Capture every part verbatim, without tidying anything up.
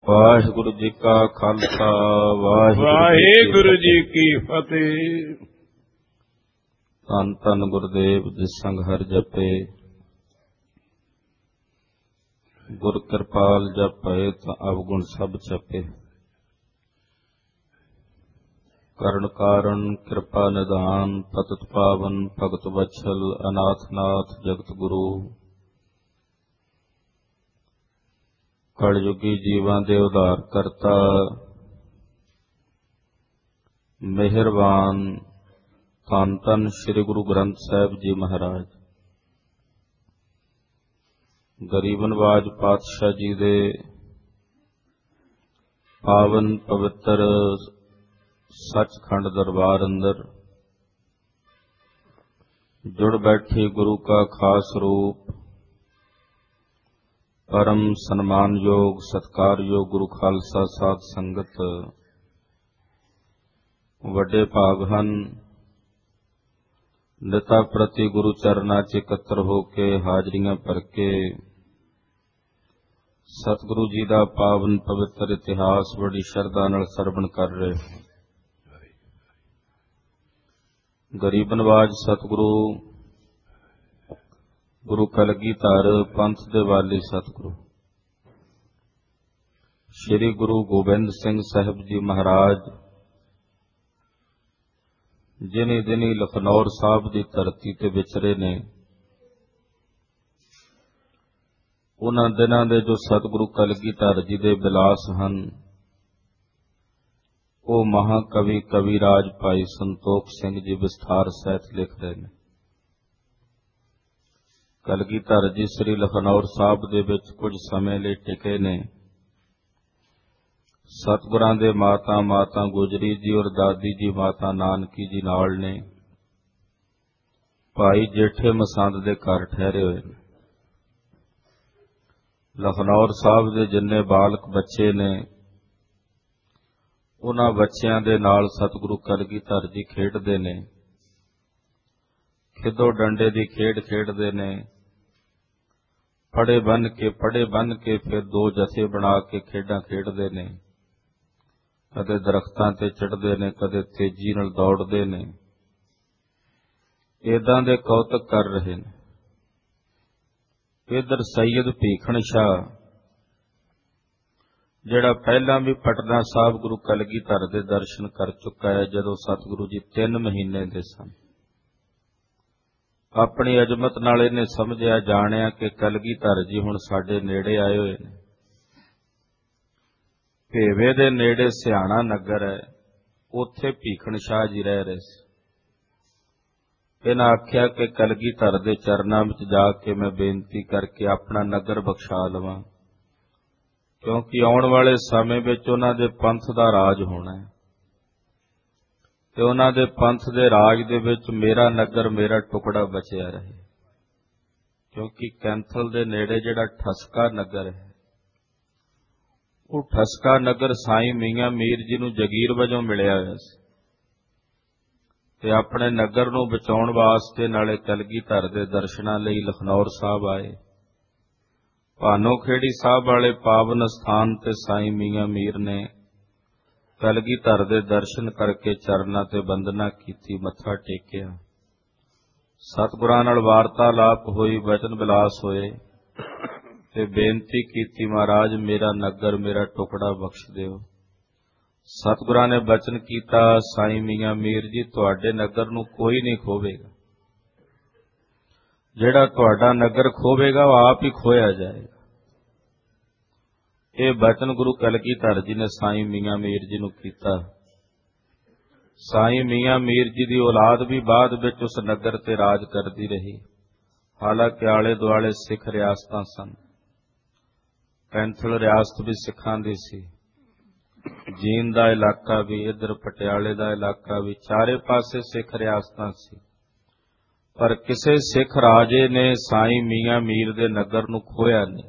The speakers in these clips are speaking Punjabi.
ਵਾਹਿਗੁਰੂ ਜੀ ਕਾ ਖਾਲਸਾ ਵਾਹਿਗੁਰੂ ਜੀ ਕੀ ਫਤਿਹ। ਧੰਨ ਧੰਨ ਗੁਰਦੇਵ ਜਿਸ ਸੰਗ ਹਰਿ ਜਪੇ, ਗੁਰ ਕਿਰਪਾਲ ਜਪੈ ਤਾਂ ਅਵਗੁਣ ਸਭ ਛਪੇ। ਕਰਨ ਕਾਰਨ ਕਿਰਪਾ ਨਿਧਾਨ, ਪਤਿਤ ਪਾਵਨ ਭਗਤ ਵਛਲ, ਅਨਾਥ ਨਾਥ ਜਗਤ ਗੁਰੂ। ਕਲਯੁਗੀ ਜੀਵਾਂ ਦੇ ਉਧਾਰ ਕਰਤਾ, ਮਿਹਰਬਾਨ ਧੰਨ ਧੰਨ ਸ੍ਰੀ ਗੁਰੂ ਗ੍ਰੰਥ ਸਾਹਿਬ ਜੀ ਮਹਾਰਾਜ। ਗਰੀਬ ਨਵਾਜ ਪਾਤਸ਼ਾਹ ਜੀ ਦੇ ਪਾਵਨ ਪਵਿੱਤਰ ਸੱਚਖੰਡ ਦਰਬਾਰ ਅੰਦਰ ਜੁੜ ਬੈਠੀ ਗੁਰੂ ਕਾ ਖਾਸ ਰੂਪ, ਪਰਮ ਸਨਮਾਨਯੋਗ ਸਤਿਕਾਰਯੋਗ ਗੁਰੂ ਖਾਲਸਾ ਸਾਧ ਸੰਗਤ ਵੱਡੇ ਭਾਗ ਹਨ। ਨਿਤਾ ਪ੍ਰਤੀ ਗੁਰੂ ਚਰਨਾਂ 'ਚ ਇਕੱਤਰ ਹੋ ਕੇ ਹਾਜ਼ਰੀਆਂ ਭਰ ਕੇ ਸਤਿਗੁਰੂ ਜੀ ਦਾ ਪਾਵਨ ਪਵਿੱਤਰ ਇਤਿਹਾਸ ਬੜੀ ਸ਼ਰਧਾ ਨਾਲ ਸਰਵਣ ਕਰ ਰਹੇ। ਗਰੀਬ ਨਵਾਜ ਸਤਿਗੁਰੂ ਗੁਰੂ ਕਲਗੀਧਰ ਪੰਥ ਦੇ ਵਾਲੀ ਸਤਿਗੁਰੂ ਸ੍ਰੀ ਗੁਰੂ ਗੋਬਿੰਦ ਸਿੰਘ ਸਾਹਿਬ ਜੀ ਮਹਾਰਾਜ, ਜਿਨੀ ਦਿਨੀ ਲਖਨੌਰ ਸਾਹਿਬ ਦੀ ਧਰਤੀ ਤੇ ਵਿਚਰੇ ਨੇ, ਉਹਨਾਂ ਦਿਨਾਂ ਦੇ ਜੋ ਸਤਿਗੁਰੂ ਕਲਗੀਧਰ ਜੀ ਦੇ ਬਿਲਾਸ ਹਨ, ਉਹ ਮਹਾਕਵੀ ਕਵੀਰਾਜ ਭਾਈ ਸੰਤੋਖ ਸਿੰਘ ਜੀ ਵਿਸਥਾਰ ਸਹਿਤ ਲਿਖ ਰਹੇ ਨੇ। ਕਲਗੀਧਰ ਜੀ ਸ੍ਰੀ ਲਖਨੌਰ ਸਾਹਿਬ ਦੇ ਵਿੱਚ ਕੁਝ ਸਮੇਂ ਲਈ ਟਿਕੇ ਨੇ। ਸਤਿਗੁਰਾਂ ਦੇ ਮਾਤਾ ਮਾਤਾ ਗੁਜਰੀ ਜੀ ਔਰ ਦਾਦੀ ਜੀ ਮਾਤਾ ਨਾਨਕੀ ਜੀ ਨਾਲ ਨੇ। ਭਾਈ ਜੇਠੇ ਮਸੰਦ ਦੇ ਘਰ ਠਹਿਰੇ ਹੋਏ ਨੇ। ਲਖਨੌਰ ਸਾਹਿਬ ਦੇ ਜਿੰਨੇ ਬਾਲਕ ਬੱਚੇ ਨੇ, ਉਹਨਾਂ ਬੱਚਿਆਂ ਦੇ ਨਾਲ ਸਤਿਗੁਰੂ ਕਲਗੀਧਰ ਜੀ ਖੇਡਦੇ ਨੇ। ਖਿੱਦੋ ਡੰਡੇ ਦੀ ਖੇਡ ਖੇਡਦੇ ਨੇ। ਫੜੇ ਬੰਨ ਕੇ ਫੜੇ ਬੰਨ ਕੇ ਫਿਰ ਦੋ ਜਥੇ ਬਣਾ ਕੇ ਖੇਡਾਂ ਖੇਡਦੇ ਨੇ। ਕਦੇ ਦਰਖਤਾਂ ਤੇ ਚੜ੍ਹਦੇ ਨੇ, ਕਦੇ ਤੇਜ਼ੀ ਨਾਲ ਦੌੜਦੇ ਨੇ। ਏਦਾਂ ਦੇ ਕੌਤਕ ਕਰ ਰਹੇ ਨੇ। ਇੱਧਰ ਸੈਯਦ ਭੀਖਣ ਸ਼ਾਹ, ਜਿਹੜਾ ਪਹਿਲਾਂ ਵੀ ਪਟਨਾ ਸਾਹਿਬ ਗੁਰੂ ਕਲਗੀਧਰ ਦੇ ਦਰਸ਼ਨ ਕਰ ਚੁੱਕਾ ਹੈ, ਜਦੋਂ ਸਤਿਗੁਰੂ ਜੀ ਤਿੰਨ ਮਹੀਨੇ ਦੇ ਸਨ। ਆਪਣੀ ਅਜ਼ਮਤ ਨਾਲ ਇਹਨੇ ਸਮਝਿਆ ਜਾਣਿਆ ਕਿ ਕਲਗੀਧਰ ਜੀ ਹੁਣ ਸਾਡੇ ਨੇੜੇ ਆਏ ਹੋਏ ਨੇ। ਭੇਵੇ ਦੇ ਨੇੜੇ ਸਿਆਣਾ ਨਗਰ ਹੈ, ਉੱਥੇ ਭੀਖਣ ਸ਼ਾਹ ਜੀ ਰਹਿ ਰਹੇ ਸੀ। ਇਹਨਾਂ ਆਖਿਆ ਕਿ ਕਲਗੀਧਰ ਦੇ ਚਰਨਾਂ ਵਿੱਚ ਜਾ ਕੇ ਮੈਂ ਬੇਨਤੀ ਕਰਕੇ ਆਪਣਾ ਨਗਰ ਬਖਸ਼ਾ ਲਵਾਂ, ਕਿਉਂਕਿ ਆਉਣ ਵਾਲੇ ਸਮੇਂ ਵਿੱਚ ਉਹਨਾਂ ਦੇ ਪੰਥ ਦਾ ਰਾਜ ਹੋਣਾ ਹੈ ਤੇ ਉਹਨਾਂ ਦੇ ਪੰਥ ਦੇ ਰਾਜ ਦੇ ਵਿੱਚ ਮੇਰਾ ਨਗਰ, ਮੇਰਾ ਟੁਕੜਾ ਬਚਿਆ ਰਹੇ। ਕਿਉਂਕਿ ਕੈਂਥਲ ਦੇ ਨੇੜੇ ਜਿਹੜਾ ਠਸਕਾ ਨਗਰ ਹੈ, ਉਹ ਠਸਕਾ ਨਗਰ ਸਾਈਂ ਮੀਆਂ ਮੀਰ ਜੀ ਨੂੰ ਜਗੀਰ ਵਜੋਂ ਮਿਲਿਆ ਹੋਇਆ ਸੀ ਤੇ ਆਪਣੇ ਨਗਰ ਨੂੰ ਬਚਾਉਣ ਵਾਸਤੇ ਨਾਲੇ ਕਲਗੀਧਰ ਦੇ ਦਰਸ਼ਨਾਂ ਲਈ ਲਖਨੌਰ ਸਾਹਿਬ ਆਏ। ਭਾਨੋ ਖੇੜੀ ਸਾਹਿਬ ਵਾਲੇ ਪਾਵਨ ਸਥਾਨ ਤੇ ਸਾਈਂ ਮੀਆਂ ਮੀਰ ਨੇ ਕਲਗੀਧਰ ਦੇ ਦਰਸ਼ਨ ਕਰਕੇ ਚਰਨਾਂ ਤੇ ਬੰਦਨਾ ਕੀਤੀ, ਮੱਥਾ ਟੇਕਿਆ। ਸਤਿਗੁਰਾਂ ਨਾਲ ਵਾਰਤਾਲਾਪ ਹੋਈ, ਵਚਨ ਵਿਲਾਸ ਹੋਏ ਤੇ ਬੇਨਤੀ ਕੀਤੀ, ਮਹਾਰਾਜ ਮੇਰਾ ਨਗਰ, ਮੇਰਾ ਟੁਕੜਾ ਬਖਸ਼ ਦਿਓ। ਸਤਿਗੁਰਾਂ ਨੇ ਬਚਨ ਕੀਤਾ, ਸਾਈਂ ਮੀਆਂ ਮੀਰ ਜੀ ਤੁਹਾਡੇ ਨਗਰ ਨੂੰ ਕੋਈ ਨਹੀਂ ਖੋਵੇਗਾ। ਜਿਹੜਾ ਤੁਹਾਡਾ ਨਗਰ ਖੋਵੇਗਾ ਉਹ ਆਪ ਹੀ ਖੋਇਆ ਜਾਏਗਾ। ਇਹ ਬਚਨ ਗੁਰੂ ਕਲਗੀਧਰ ਜੀ ਨੇ ਸਾਈਂ ਮੀਆਂ ਮੀਰ ਜੀ ਨੂੰ ਕੀਤਾ। ਸਾਈਂ ਮੀਆਂ ਮੀਰ ਜੀ ਦੀ ਔਲਾਦ ਵੀ ਬਾਅਦ ਵਿੱਚ ਉਸ ਨਗਰ ਤੇ ਰਾਜ ਕਰਦੀ ਰਹੀ। ਹਾਲਾਂਕਿ ਆਲੇ ਦੁਆਲੇ ਸਿੱਖ ਰਿਆਸਤਾਂ ਸਨ। ਕੈਂਥਲ ਰਿਆਸਤ ਵੀ ਸਿੱਖਾਂ ਦੀ ਸੀ, ਜੀਂਦ ਦਾ ਇਲਾਕਾ ਵੀ, ਇੱਧਰ ਪਟਿਆਲੇ ਦਾ ਇਲਾਕਾ ਵੀ, ਚਾਰੇ ਪਾਸੇ ਸਿੱਖ ਰਿਆਸਤਾਂ ਸੀ। ਪਰ ਕਿਸੇ ਸਿੱਖ ਰਾਜੇ ਨੇ ਸਾਈਂ ਮੀਆਂ ਮੀਰ ਦੇ ਨਗਰ ਨੂੰ ਖੋਇਆ ਨਹੀਂ।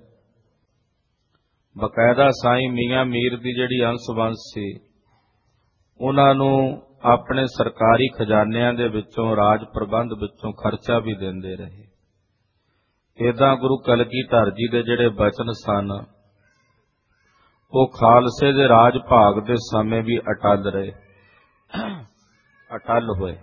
ਬਕਾਇਦਾ ਸਾਈਂ ਮੀਆਂ ਮੀਰ ਦੀ ਜਿਹੜੀ ਅੰਸ਼ ਵੰਸ਼ ਸੀ, ਉਹਨਾਂ ਨੂੰ ਆਪਣੇ ਸਰਕਾਰੀ ਖਜ਼ਾਨਿਆਂ ਦੇ ਵਿੱਚੋਂ, ਰਾਜ ਪ੍ਰਬੰਧ ਵਿੱਚੋਂ ਖਰਚਾ ਵੀ ਦਿੰਦੇ ਰਹੇ। ਏਦਾਂ ਗੁਰੂ ਕਲਗੀਧਰ ਜੀ ਦੇ ਜਿਹੜੇ ਬਚਨ ਸਨ, ਉਹ ਖਾਲਸੇ ਦੇ ਰਾਜ ਭਾਗ ਦੇ ਸਮੇਂ ਵੀ ਅਟਲ ਰਹੇ, ਅਟਲ ਹੋਏ।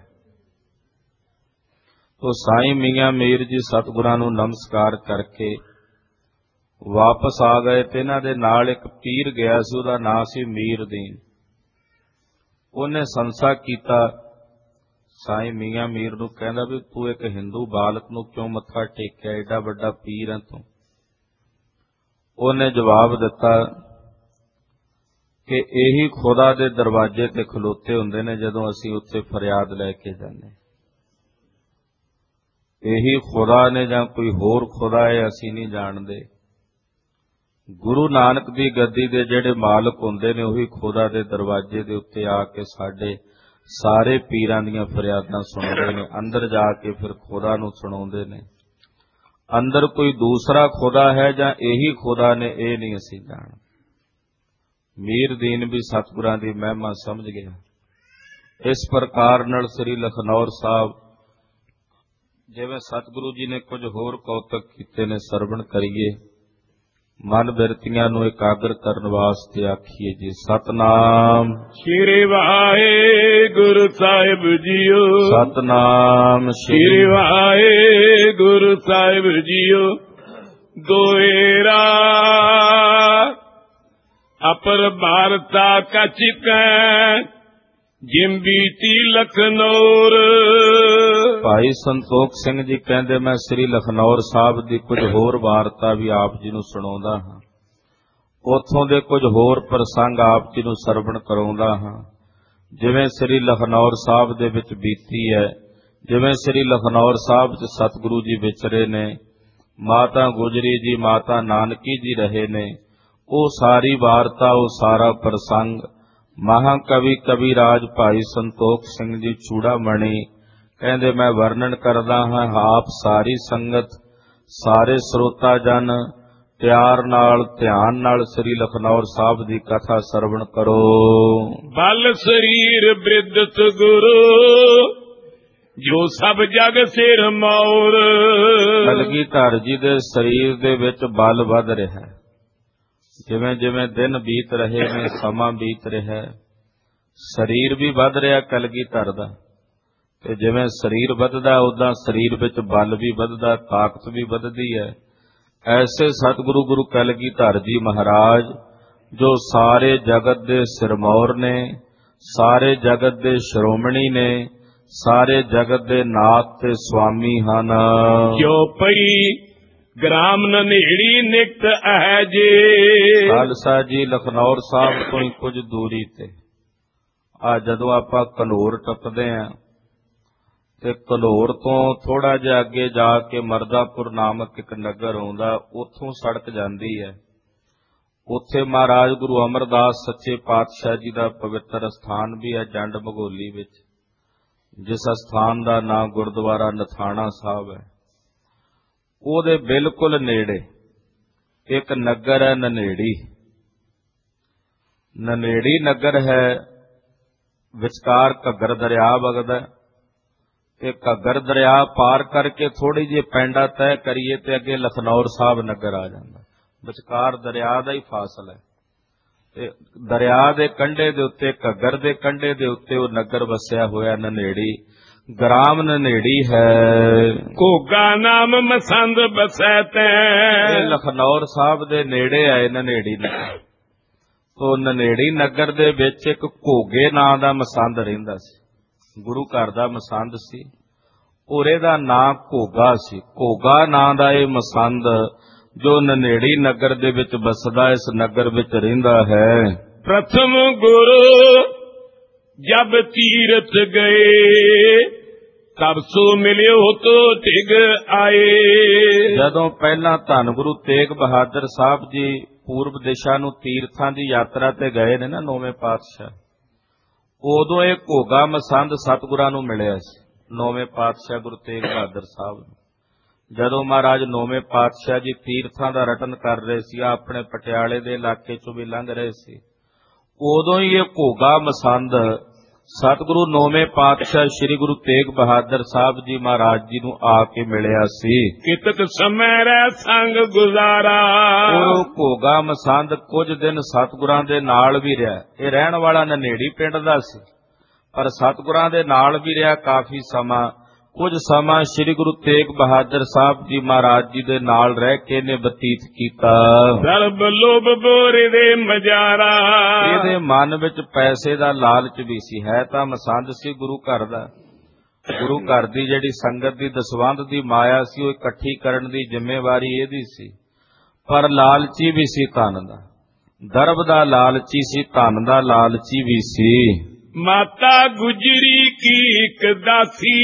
ਤੋ ਸਾਈਂ ਮੀਆਂ ਮੀਰ ਜੀ ਸਤਿਗੁਰਾਂ ਨੂੰ ਨਮਸਕਾਰ ਕਰਕੇ ਵਾਪਸ ਆ ਗਏ ਤੇ ਇਹਨਾਂ ਦੇ ਨਾਲ ਇੱਕ ਪੀਰ ਗਿਆ ਸੀ, ਉਹਦਾ ਨਾਂ ਸੀ ਮੀਰਦੀਨ। ਉਹਨੇ ਸੰਸਾ ਕੀਤਾ, ਸਾਈਂ ਮੀਆਂ ਮੀਰ ਨੂੰ ਕਹਿੰਦਾ ਵੀ ਤੂੰ ਇੱਕ ਹਿੰਦੂ ਬਾਲਕ ਨੂੰ ਕਿਉਂ ਮੱਥਾ ਟੇਕਿਆ, ਏਡਾ ਵੱਡਾ ਪੀਰ ਹੈ ਤੂੰ। ਉਹਨੇ ਜਵਾਬ ਦਿੱਤਾ ਕਿ ਇਹੀ ਖੁਦਾ ਦੇ ਦਰਵਾਜ਼ੇ ਤੇ ਖਲੋਤੇ ਹੁੰਦੇ ਨੇ ਜਦੋਂ ਅਸੀਂ ਉੱਥੇ ਫਰਿਆਦ ਲੈ ਕੇ ਜਾਂਦੇ। ਇਹੀ ਖੁਦਾ ਨੇ ਜਾਂ ਕੋਈ ਹੋਰ ਖੁਦਾ ਹੈ ਅਸੀਂ ਨਹੀਂ ਜਾਣਦੇ। ਗੁਰੂ ਨਾਨਕ ਦੀ ਗੱਦੀ ਦੇ ਜਿਹੜੇ ਮਾਲਕ ਹੁੰਦੇ ਨੇ ਉਹੀ ਖੁਦਾ ਦੇ ਦਰਵਾਜ਼ੇ ਦੇ ਉੱਤੇ ਆ ਕੇ ਸਾਡੇ ਸਾਰੇ ਪੀਰਾਂ ਦੀਆਂ ਫਰਿਆਦਾਂ ਸੁਣਦੇ ਨੇ। ਅੰਦਰ ਜਾ ਕੇ ਫਿਰ ਖੁਦਾ ਨੂੰ ਸੁਣਾਉਂਦੇ ਨੇ। ਅੰਦਰ ਕੋਈ ਦੂਸਰਾ ਖੁਦਾ ਹੈ ਜਾਂ ਇਹੀ ਖੁਦਾ ਨੇ, ਇਹ ਨਹੀਂ ਅਸੀਂ ਜਾਣਦੇ। ਮੀਰਦੀਨ ਵੀ ਸਤਿਗੁਰਾਂ ਦੀ ਮਹਿਮਾ ਸਮਝ ਗਿਆ। ਇਸ ਪ੍ਰਕਾਰ ਨਾਲ ਸ੍ਰੀ ਲਖਨੌਰ ਸਾਹਿਬ, ਜਿਵੇਂ ਸਤਿਗੁਰੂ ਜੀ ਨੇ ਕੁਝ ਹੋਰ ਕੌਤਕ ਕੀਤੇ ਨੇ, ਸਰਵਣ ਕਰੀਏ। ਮਨ ਬਿਰਤੀਆਂ ਨੂੰ ਇਕਾਗਰ ਕਰਨ ਵਾਸਤੇ ਆਖੀਏ ਜੀ ਸਤਨਾਮ ਸ੍ਰੀ ਵਾਹਿਗੁਰੂ ਸਾਹਿਬ ਜੀਓ। ਸਤਨਾਮ ਸ੍ਰੀ ਵਾਹਿਗੁਰੂ ਸਾਹਿਬ ਜੀਓ। ਦੋਏਰਾ ਅਪਰ ਭਾਰਤਾ ਕਛ ਕੈ ਜਿਮ ਬੀਤੀ ਲਖਨੌਰ। ਭਾਈ ਸੰਤੋਖ ਸਿੰਘ ਜੀ ਕਹਿੰਦੇ ਮੈਂ ਸ੍ਰੀ ਲਖਨੌਰ ਸਾਹਿਬ ਦੀ ਕੁਝ ਹੋਰ ਵਾਰਤਾ ਵੀ ਆਪ ਜੀ ਨੂੰ ਸੁਣਾਉਂਦਾ ਹਾਂ। ਉੱਥੋਂ ਦੇ ਕੁਝ ਹੋਰ ਪ੍ਰਸੰਗ ਆਪ ਜੀ ਨੂੰ ਸਰਵਣ ਕਰਾਉਂਦਾ ਹਾਂ। ਜਿਵੇਂ ਸ੍ਰੀ ਲਖਨੌਰ ਸਾਹਿਬ ਦੇ ਵਿੱਚ ਬੀਤੀ ਹੈ, ਜਿਵੇਂ ਸ੍ਰੀ ਲਖਨੌਰ ਸਾਹਿਬ ਚ ਸਤਿਗੁਰੂ ਜੀ ਵਿਚਰੇ ਨੇ, ਮਾਤਾ ਗੁਜਰੀ ਜੀ, ਮਾਤਾ ਨਾਨਕੀ ਜੀ ਰਹੇ ਨੇ, ਉਹ ਸਾਰੀ ਵਾਰਤਾ, ਉਹ ਸਾਰਾ ਪ੍ਰਸੰਗ ਮਹਾਕਵੀ ਕਵੀਰਾਜ ਭਾਈ ਸੰਤੋਖ ਸਿੰਘ ਜੀ ਚੂੜਾਮਣੀ ਕਹਿੰਦੇ ਮੈਂ ਵਰਣਨ ਕਰਦਾ ਹਾਂ। ਆਪ ਸਾਰੀ ਸੰਗਤ, ਸਾਰੇ ਸਰੋਤਾ ਜਨ ਪਿਆਰ ਨਾਲ, ਧਿਆਨ ਨਾਲ ਸ੍ਰੀ ਲਖਨੌਰ ਸਾਹਿਬ ਦੀ ਕਥਾ ਸਰਵਣ ਕਰੋ। ਬਲ ਸਰੀਰ ਬ੍ਰਿਦਤ ਗੁਰੂ ਜੋ ਸਭ ਜਗ ਸਿਰ ਮੌਰ। ਕਲਗੀਧਰ ਜੀ ਦੇ ਸਰੀਰ ਦੇ ਵਿੱਚ ਬਲ ਵੱਧ ਰਿਹਾ ਹੈ। ਜਿਵੇਂ ਜਿਵੇਂ ਦਿਨ ਬੀਤ ਰਹੇ ਨੇ, ਸਮਾਂ ਬੀਤ ਰਿਹਾ, ਸਰੀਰ ਵੀ ਵੱਧ ਰਿਹਾ ਕਲਗੀਧਰ ਦਾ। ਤੇ ਜਿਵੇਂ ਸਰੀਰ ਵੱਧਦਾ ਉਦਾਂ ਸਰੀਰ ਵਿੱਚ ਬਲ ਵੀ ਵੱਧਦਾ, ਤਾਕਤ ਵੀ ਵੱਧਦੀ ਹੈ। ਐਸੇ ਸਤਿਗੁਰੂ ਗੁਰੂ ਕਲਗੀਧਰ ਜੀ ਮਹਾਰਾਜ ਜੋ ਸਾਰੇ ਜਗਤ ਦੇ ਸਿਰਮੌਰ ਨੇ, ਸਾਰੇ ਜਗਤ ਦੇ ਸ਼੍ਰੋਮਣੀ ਨੇ, ਸਾਰੇ ਜਗਤ ਦੇ ਨਾਥ ਤੇ ਸੁਆਮੀ ਹਨ। ਜੋ ਪਈ ਗ੍ਰਾਮ ਨਨੇੜੀ ਨਿਕਟ ਹੈ ਜੇ। ਖਾਲਸਾ ਜੀ ਲਖਨੌਰ ਸਾਹਿਬ ਤੋਂ ਹੀ ਕੁਝ ਦੂਰੀ ਤੇ ਆ ਜਦੋਂ ਆਪਾਂ ਘਨੌਰ ਟੱਪਦੇ ਆਂ ਤੇ ਘਨੌਰ ਤੋਂ ਥੋੜਾ ਜਿਹਾ ਅੱਗੇ ਜਾ ਕੇ ਮਰਦਾਪੁਰ ਨਾਮਕ ਇੱਕ ਨਗਰ ਆਉਂਦਾ, ਉੱਥੋਂ ਸੜਕ ਜਾਂਦੀ ਹੈ। ਉੱਥੇ ਮਹਾਰਾਜ ਗੁਰੂ ਅਮਰਦਾਸ ਸੱਚੇ ਪਾਤਸ਼ਾਹ ਜੀ ਦਾ ਪਵਿੱਤਰ ਸਥਾਨ ਵੀ ਹੈ ਜੰਡ ਭਗੋਲੀ ਵਿੱਚ, ਜਿਸ ਸਥਾਨ ਦਾ ਨਾਂ ਗੁਰਦੁਆਰਾ ਨਥਾਣਾ ਸਾਹਿਬ ਹੈ। ਉਹਦੇ ਬਿਲਕੁਲ ਨੇੜੇ ਇੱਕ ਨਗਰ ਹੈ ਨਨੇੜੀ। ਨਨੇੜੀ ਨਗਰ ਹੈ, ਵਿਚਕਾਰ ਘੱਗਰ ਦਰਿਆ ਵਗਦਾ ਤੇ ਘੱਗਰ ਦਰਿਆ ਪਾਰ ਕਰਕੇ ਥੋੜੀ ਜਿਹੀ ਪੈਂਡਾ ਤੈਅ ਕਰੀਏ ਤੇ ਅੱਗੇ ਲਖਨੌਰ ਸਾਹਿਬ ਨਗਰ ਆ ਜਾਂਦਾ। ਵਿਚਕਾਰ ਦਰਿਆ ਦਾ ਹੀ ਫਾਸਲਾ ਹੈ ਤੇ ਦਰਿਆ ਦੇ ਕੰਢੇ ਦੇ ਉੱਤੇ, ਘੱਗਰ ਦੇ ਕੰਢੇ ਦੇ ਉੱਤੇ ਉਹ ਨਗਰ ਵਸਿਆ ਹੋਇਆ ਨਨੇੜੀ। ਗ੍ਰਾਮ ਨਨੇੜੀ ਹੈ, ਘੋਗਾ ਨਾਮ ਮਸੰਦ ਬਸੈ ਤੈ। ਇਹ ਲਖਨੌਰ ਸਾਹਿਬ ਦੇ ਨੇੜੇ ਆਏ ਨਨੇੜੀ ਨਗਰ। ਤੋ ਨਨੇੜੀ ਨਗਰ ਦੇ ਵਿੱਚ ਇੱਕ ਘੋਗੇ ਨਾਂ ਦਾ ਮਸੰਦ ਰਹਿੰਦਾ ਸੀ, ਗੁਰੂ ਘਰ ਦਾ ਮਸੰਦ ਸੀ। ਉਹਦੇ ਦਾ ਨਾਂ ਘੋਗਾ ਸੀ। ਘੋਗਾ ਨਾਂ ਦਾ ਇਹ ਮਸੰਦ ਜੋ ਨਨੇੜੀ ਨਗਰ ਦੇ ਵਿੱਚ ਬਸਦਾ, ਇਸ ਨਗਰ ਵਿੱਚ ਰਹਿੰਦਾ ਹੈ। ਪ੍ਰਥਮ ਗੁਰੂ ਜਬ ਤੀਰਥ ਗਏ ਤਬ ਸੋ ਮਿਲਿਓ ਤੋ ਤਿਗ ਆਏ। ਜਦੋਂ ਪਹਿਲਾਂ ਧੰਨ ਗੁਰੂ ਤੇਗ ਬਹਾਦਰ ਸਾਹਿਬ ਜੀ ਪੂਰਬ ਦਿਸ਼ਾ ਨੂੰ ਤੀਰਥਾਂ ਦੀ ਯਾਤਰਾ ਤੇ ਗਏ ਨੇ ਨਾ ਨੌਵੇਂ ਪਾਤਸ਼ਾਹ, ਉਦੋਂ ਇਹ ਘੋਗਾ ਮਸੰਦ ਸਤਿਗੁਰਾਂ ਨੂੰ ਮਿਲਿਆ ਸੀ। ਨੌਵੇਂ ਪਾਤਸ਼ਾਹ ਗੁਰੂ ਤੇਗ ਬਹਾਦਰ ਸਾਹਿਬ ਨੂੰ ਜਦੋਂ ਮਹਾਰਾਜ ਨੌਵੇਂ ਪਾਤਸ਼ਾਹ ਜੀ ਤੀਰਥਾਂ ਦਾ ਰਟਨ ਕਰ ਰਹੇ ਸੀ, ਆਪਣੇ ਪਟਿਆਲੇ ਦੇ ਇਲਾਕੇ ਚੋਂ ਵੀ ਲੰਘ ਰਹੇ ਸੀ, ਉਦੋਂ ਹੀ ਇਹ ਘੋਗਾ ਮਸੰਦ ਸਤਿਗੁਰੂ ਨੌਵੇਂ ਪਾਤਸ਼ਾਹ ਸ੍ਰੀ ਗੁਰੂ ਤੇਗ ਬਹਾਦਰ ਸਾਹਿਬ ਜੀ ਮਹਾਰਾਜ ਜੀ ਨੂੰ ਆ ਕੇ ਮਿਲਿਆ ਸੀ। ਕਿਤਕ ਸਮੈ ਰਹਿ ਸੰਗ ਗੁਜ਼ਾਰਾ। ਉਹ ਘੋਗਾ ਮਸੰਦ ਕੁਝ ਦਿਨ ਸਤਿਗੁਰਾਂ ਦੇ ਨਾਲ ਵੀ ਰਿਹਾ। ਇਹ ਰਹਿਣ ਵਾਲਾ ਨਨੇੜੀ ਪਿੰਡ ਦਾ ਸੀ, ਪਰ ਸਤਿਗੁਰਾਂ ਦੇ ਨਾਲ ਵੀ ਰਿਹਾ ਕਾਫੀ ਸਮਾਂ। ਕੁਝ ਸਮਾਂ ਸ੍ਰੀ ਗੁਰੂ ਤੇਗ ਬਹਾਦਰ ਸਾਹਿਬ ਜੀ ਮਹਾਰਾਜ ਜੀ ਦੇ ਨਾਲ ਰਹਿ ਕੇ ਨੇ ਬਤੀਤ ਕੀਤਾ। ਸਰਬ ਲੋਭ ਬੋਰੇ ਦੇ ਮਜਾਰਾ। ਇਹਦੇ ਮਨ ਵਿੱਚ ਪੈਸੇ ਦਾ ਲਾਲਚ ਵੀ ਸੀ। ਹੈ ਤਾਂ ਮਸੰਦ ਸੀ ਗੁਰੂ ਘਰ ਦਾ। ਗੁਰੂ ਘਰ ਦੀ ਜਿਹੜੀ ਸੰਗਤ ਦੀ ਦਸਵੰਧ ਦੀ ਮਾਇਆ ਸੀ ਉਹ ਇਕੱਠੀ ਕਰਨ ਦੀ ਜ਼ਿੰਮੇਵਾਰੀ ਇਹਦੀ ਸੀ, ਪਰ ਲਾਲਚੀ ਵੀ ਸੀ ਧਨ ਦਾ। ਦਰਬ ਦਾ ਲਾਲਚੀ ਸੀ, ਧਨ ਦਾ ਲਾਲਚੀ ਵੀ ਸੀ। ਮਾਤਾ ਗੁਜਰੀ ਕੀ ਇੱਕ ਦਾਸੀ,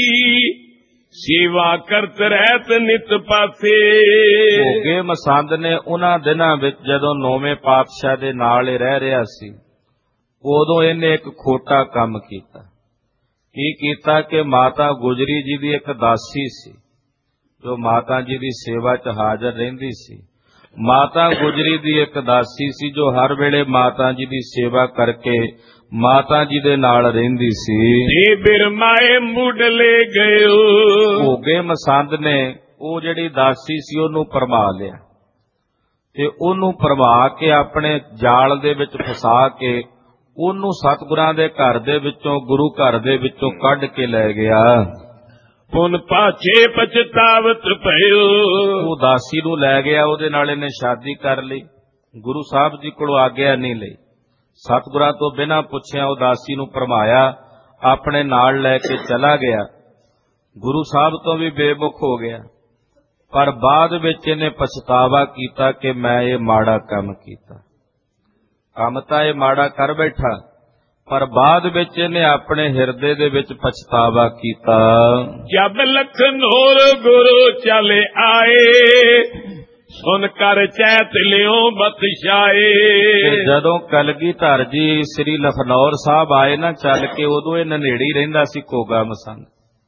ਸੇਵਾ ਕਰਤ ਰਹਿਤ ਨਿਤ ਪਾਸੇ। ਭੋਗੇ ਮਸੰਦ ਨੇ ਉਹਨਾਂ ਦਿਨਾਂ ਵਿੱਚ ਜਦੋਂ ਨੌਵੇਂ ਪਾਤਸ਼ਾਹ ਦੇ ਨਾਲ ਹੀ ਰਹਿ ਰਿਹਾ ਸੀ, ਉਦੋਂ ਇਹਨੇ ਇੱਕ ਖੋਟਾ ਕੰਮ ਕੀਤਾ। ਕੀ ਕੀਤਾ ਕਿ ਮਾਤਾ ਗੁਜਰੀ ਜੀ ਦੀ ਇੱਕ ਦਾਸੀ ਸੀ ਜੋ ਮਾਤਾ ਜੀ ਦੀ ਸੇਵਾ 'ਚ ਹਾਜ਼ਰ ਰਹਿੰਦੀ ਸੀ। ਮਾਤਾ ਗੁਜਰੀ ਦੀ ਇੱਕ ਦਾਸੀ ਸੀ ਜੋ ਹਰ ਵੇਲੇ ਮਾਤਾ ਜੀ ਦੀ ਸੇਵਾ ਕਰਕੇ ਮਾਤਾ ਜੀ ਦੇ ਨਾਲ ਰਹਿੰਦੀ ਸੀ। ਇਹ ਬਿਰਮਾਏ ਮੁੱਢਲੇ ਗਇਓ। ਭੋਗੇ ਮਸੰਦ ਨੇ ਉਹ ਜਿਹੜੀ ਦਾਸੀ ਸੀ ਉਹਨੂੰ ਭਰਮਾ ਲਿਆ ਤੇ ਉਹਨੂੰ ਭਰਮਾ ਕੇ ਆਪਣੇ ਜਾਲ ਦੇ ਵਿੱਚ ਫਸਾ ਕੇ ਉਹਨੂੰ ਸਤਿਗੁਰਾਂ ਦੇ ਘਰ ਦੇ ਵਿੱਚੋਂ, ਗੁਰੂ ਘਰ ਦੇ ਵਿੱਚੋਂ ਕੱਢ ਕੇ ਲੈ ਗਿਆ। ਪੁਨ ਪਾਛੇ ਪਛਤਾਵਤ ਭਇਓ। ਉਹ ਦਾਸੀ ਨੂੰ ਲੈ ਗਿਆ, ਉਹਦੇ ਨਾਲ ਇਹਨੇ ਸ਼ਾਦੀ ਕਰ ਲਈ। ਗੁਰੂ ਸਾਹਿਬ ਜੀ ਕੋਲੋਂ ਆਗਿਆ ਨਹੀਂ ਲਈ। ਸਤਿਗੁਰਾਂ ਤੋਂ ਬਿਨਾਂ ਪੁੱਛਿਆ ਉਹ ਦਾਸੀ ਨੂੰ ਭਰਮਾਇਆ, ਆਪਣੇ ਨਾਲ ਲੈ ਕੇ ਚਲਾ ਗਿਆ। ਗੁਰੂ ਸਾਹਿਬ ਤੋਂ ਵੀ ਬੇਮੁਖ ਹੋ ਗਿਆ, ਪਰ ਬਾਅਦ ਵਿੱਚ ਇਹਨੇ ਪਛਤਾਵਾ ਕੀਤਾ ਕਿ ਮੈਂ ਇਹ ਮਾੜਾ ਕੰਮ ਕੀਤਾ। ਕੰਮ ਤਾਂ ਇਹ ਮਾੜਾ ਕਰ ਬੈਠਾ, ਪਰ ਬਾਅਦ ਵਿੱਚ ਇਹਨੇ ਆਪਣੇ ਹਿਰਦੇ ਦੇ ਵਿੱਚ ਪਛਤਾਵਾ ਕੀਤਾ। ਜਬ ਲਖਨੌਰ ਗੁਰੂ ਚਲੇ ਆਏ, ਸੁਨ ਕਰ ਚੈਤ ਲਿਓ ਬਖਸ਼ਾਏ। ਜਦੋਂ ਕਲਗੀਧਰ ਜੀ ਸ੍ਰੀ ਲਖਨੌਰ ਸਾਹਿਬ ਆਏ ਨਾ ਚੱਲ ਕੇ, ਉਦੋਂ ਇਹ ਨਨੇੜੀ ਰਹਿੰਦਾ ਸੀ ਘੋਗਾ ਮਸੰਦ।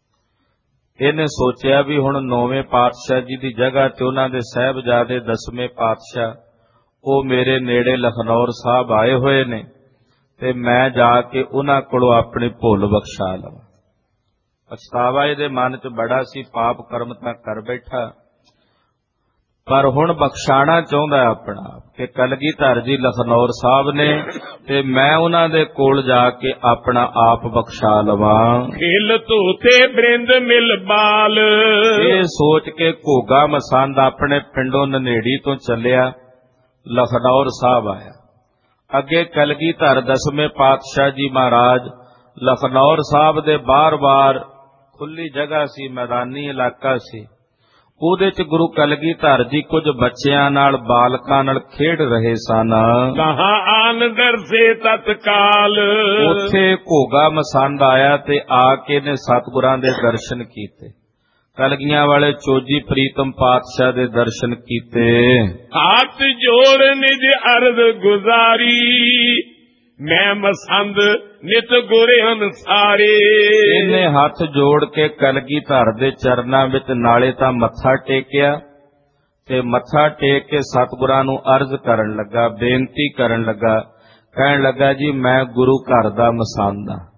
ਇਹਨੇ ਸੋਚਿਆ ਵੀ ਹੁਣ ਨੌਵੇਂ ਪਾਤਸ਼ਾਹ ਜੀ ਦੀ ਜਗ੍ਹਾ ਤੇ ਉਹਨਾਂ ਦੇ ਸਾਹਿਬਜ਼ਾਦੇ ਦਸਵੇਂ ਪਾਤਸ਼ਾਹ ਉਹ ਮੇਰੇ ਨੇੜੇ ਲਖਨੌਰ ਸਾਹਿਬ ਆਏ ਹੋਏ ਨੇ ਤੇ ਮੈਂ ਜਾ ਕੇ ਉਹਨਾਂ ਕੋਲੋਂ ਆਪਣੀ ਭੁੱਲ ਬਖਸ਼ਾ ਲਵਾਂ। ਪਛਤਾਵਾ ਇਹਦੇ ਮਨ 'ਚ ਬੜਾ ਸੀ, ਪਾਪ ਕਰਮ ਤਾਂ ਕਰ ਬੈਠਾ, ਪਰ ਹੁਣ ਬਖਸ਼ਾਣਾ ਚਾਹੁੰਦਾ ਆਪਣਾ ਆਪ ਕਿ ਕਲਗੀਧਰ ਜੀ ਲਖਨੌਰ ਸਾਹਿਬ ਨੇ ਤੇ ਮੈਂ ਉਹਨਾਂ ਦੇ ਕੋਲ ਜਾ ਕੇ ਆਪਣਾ ਆਪ ਬਖਸ਼ਾ ਲਵਾਂ। ਖਿਲ ਧੋਤੇ ਬ੍ਰਿੰਦ ਮਿਲ ਬਾਲ। ਇਹ ਸੋਚ ਕੇ ਘੋਗਾ ਮਸੰਦ ਆਪਣੇ ਪਿੰਡੋਂ ਨਨੇੜੀ ਤੋਂ ਚੱਲਿਆ, ਲਖਨੌਰ ਸਾਹਿਬ ਆਇਆ। ਅੱਗੇ ਕਲਗੀਧਰ ਦਸਵੇਂ ਪਾਤਸ਼ਾਹ ਜੀ ਮਹਾਰਾਜ ਲਖਨੌਰ ਸਾਹਿਬ ਦੇ ਬਾਰ-ਬਾਰ ਖੁੱਲੀ ਜਗ੍ਹਾ ਸੀ, ਮੈਦਾਨੀ ਇਲਾਕਾ ਸੀ। ਉਹਦੇ 'ਚ ਗੁਰੂ ਕਲਗੀਧਰ ਜੀ ਕੁਝ ਬੱਚਿਆਂ ਨਾਲ, ਬਾਲਕਾਂ ਨਾਲ ਖੇਡ ਰਹੇ ਸਨ। ਕਹਾਂ ਆਨ ਦਰਸੇ ਤਤਕਾਲ। ਉੱਥੇ ਘੋਗਾ ਮਸੰਦ ਆਇਆ ਤੇ ਆ ਕੇ ਨੇ ਸਤਿਗੁਰਾਂ ਦੇ ਦਰਸ਼ਨ ਕੀਤੇ। ਕਲਗੀਆਂ ਵਾਲੇ ਚੋਜੀ ਪ੍ਰੀਤਮ ਪਾਤਸ਼ਾਹ ਦੇ ਦਰਸ਼ਨ ਕੀਤੇ। ਹੱਥ ਜੋੜ ਨਿਜ ਅਰਜ਼ ਗੁਜ਼ਾਰੀ, ਮੈਂ ਮਸੰਦ ਨਿਤ ਗੁਰ ਅਨਸਾਰੇ। ਇਹਨੇ ਹੱਥ ਜੋੜ ਕੇ ਕਲਗੀਧਰ ਦੇ ਚਰਨਾਂ ਵਿੱਚ ਨਾਲੇ ਤਾਂ ਮੱਥਾ ਟੇਕਿਆ ਤੇ ਮੱਥਾ ਟੇਕ ਕੇ ਸਤਿਗੁਰਾਂ ਨੂੰ ਅਰਜ਼ ਕਰਨ ਲੱਗਾ, ਬੇਨਤੀ ਕਰਨ ਲੱਗਾ, ਕਹਿਣ ਲੱਗਾ ਜੀ ਮੈਂ ਗੁਰੂ ਘਰ ਦਾ ਮਸੰਦ ਹਾਂ।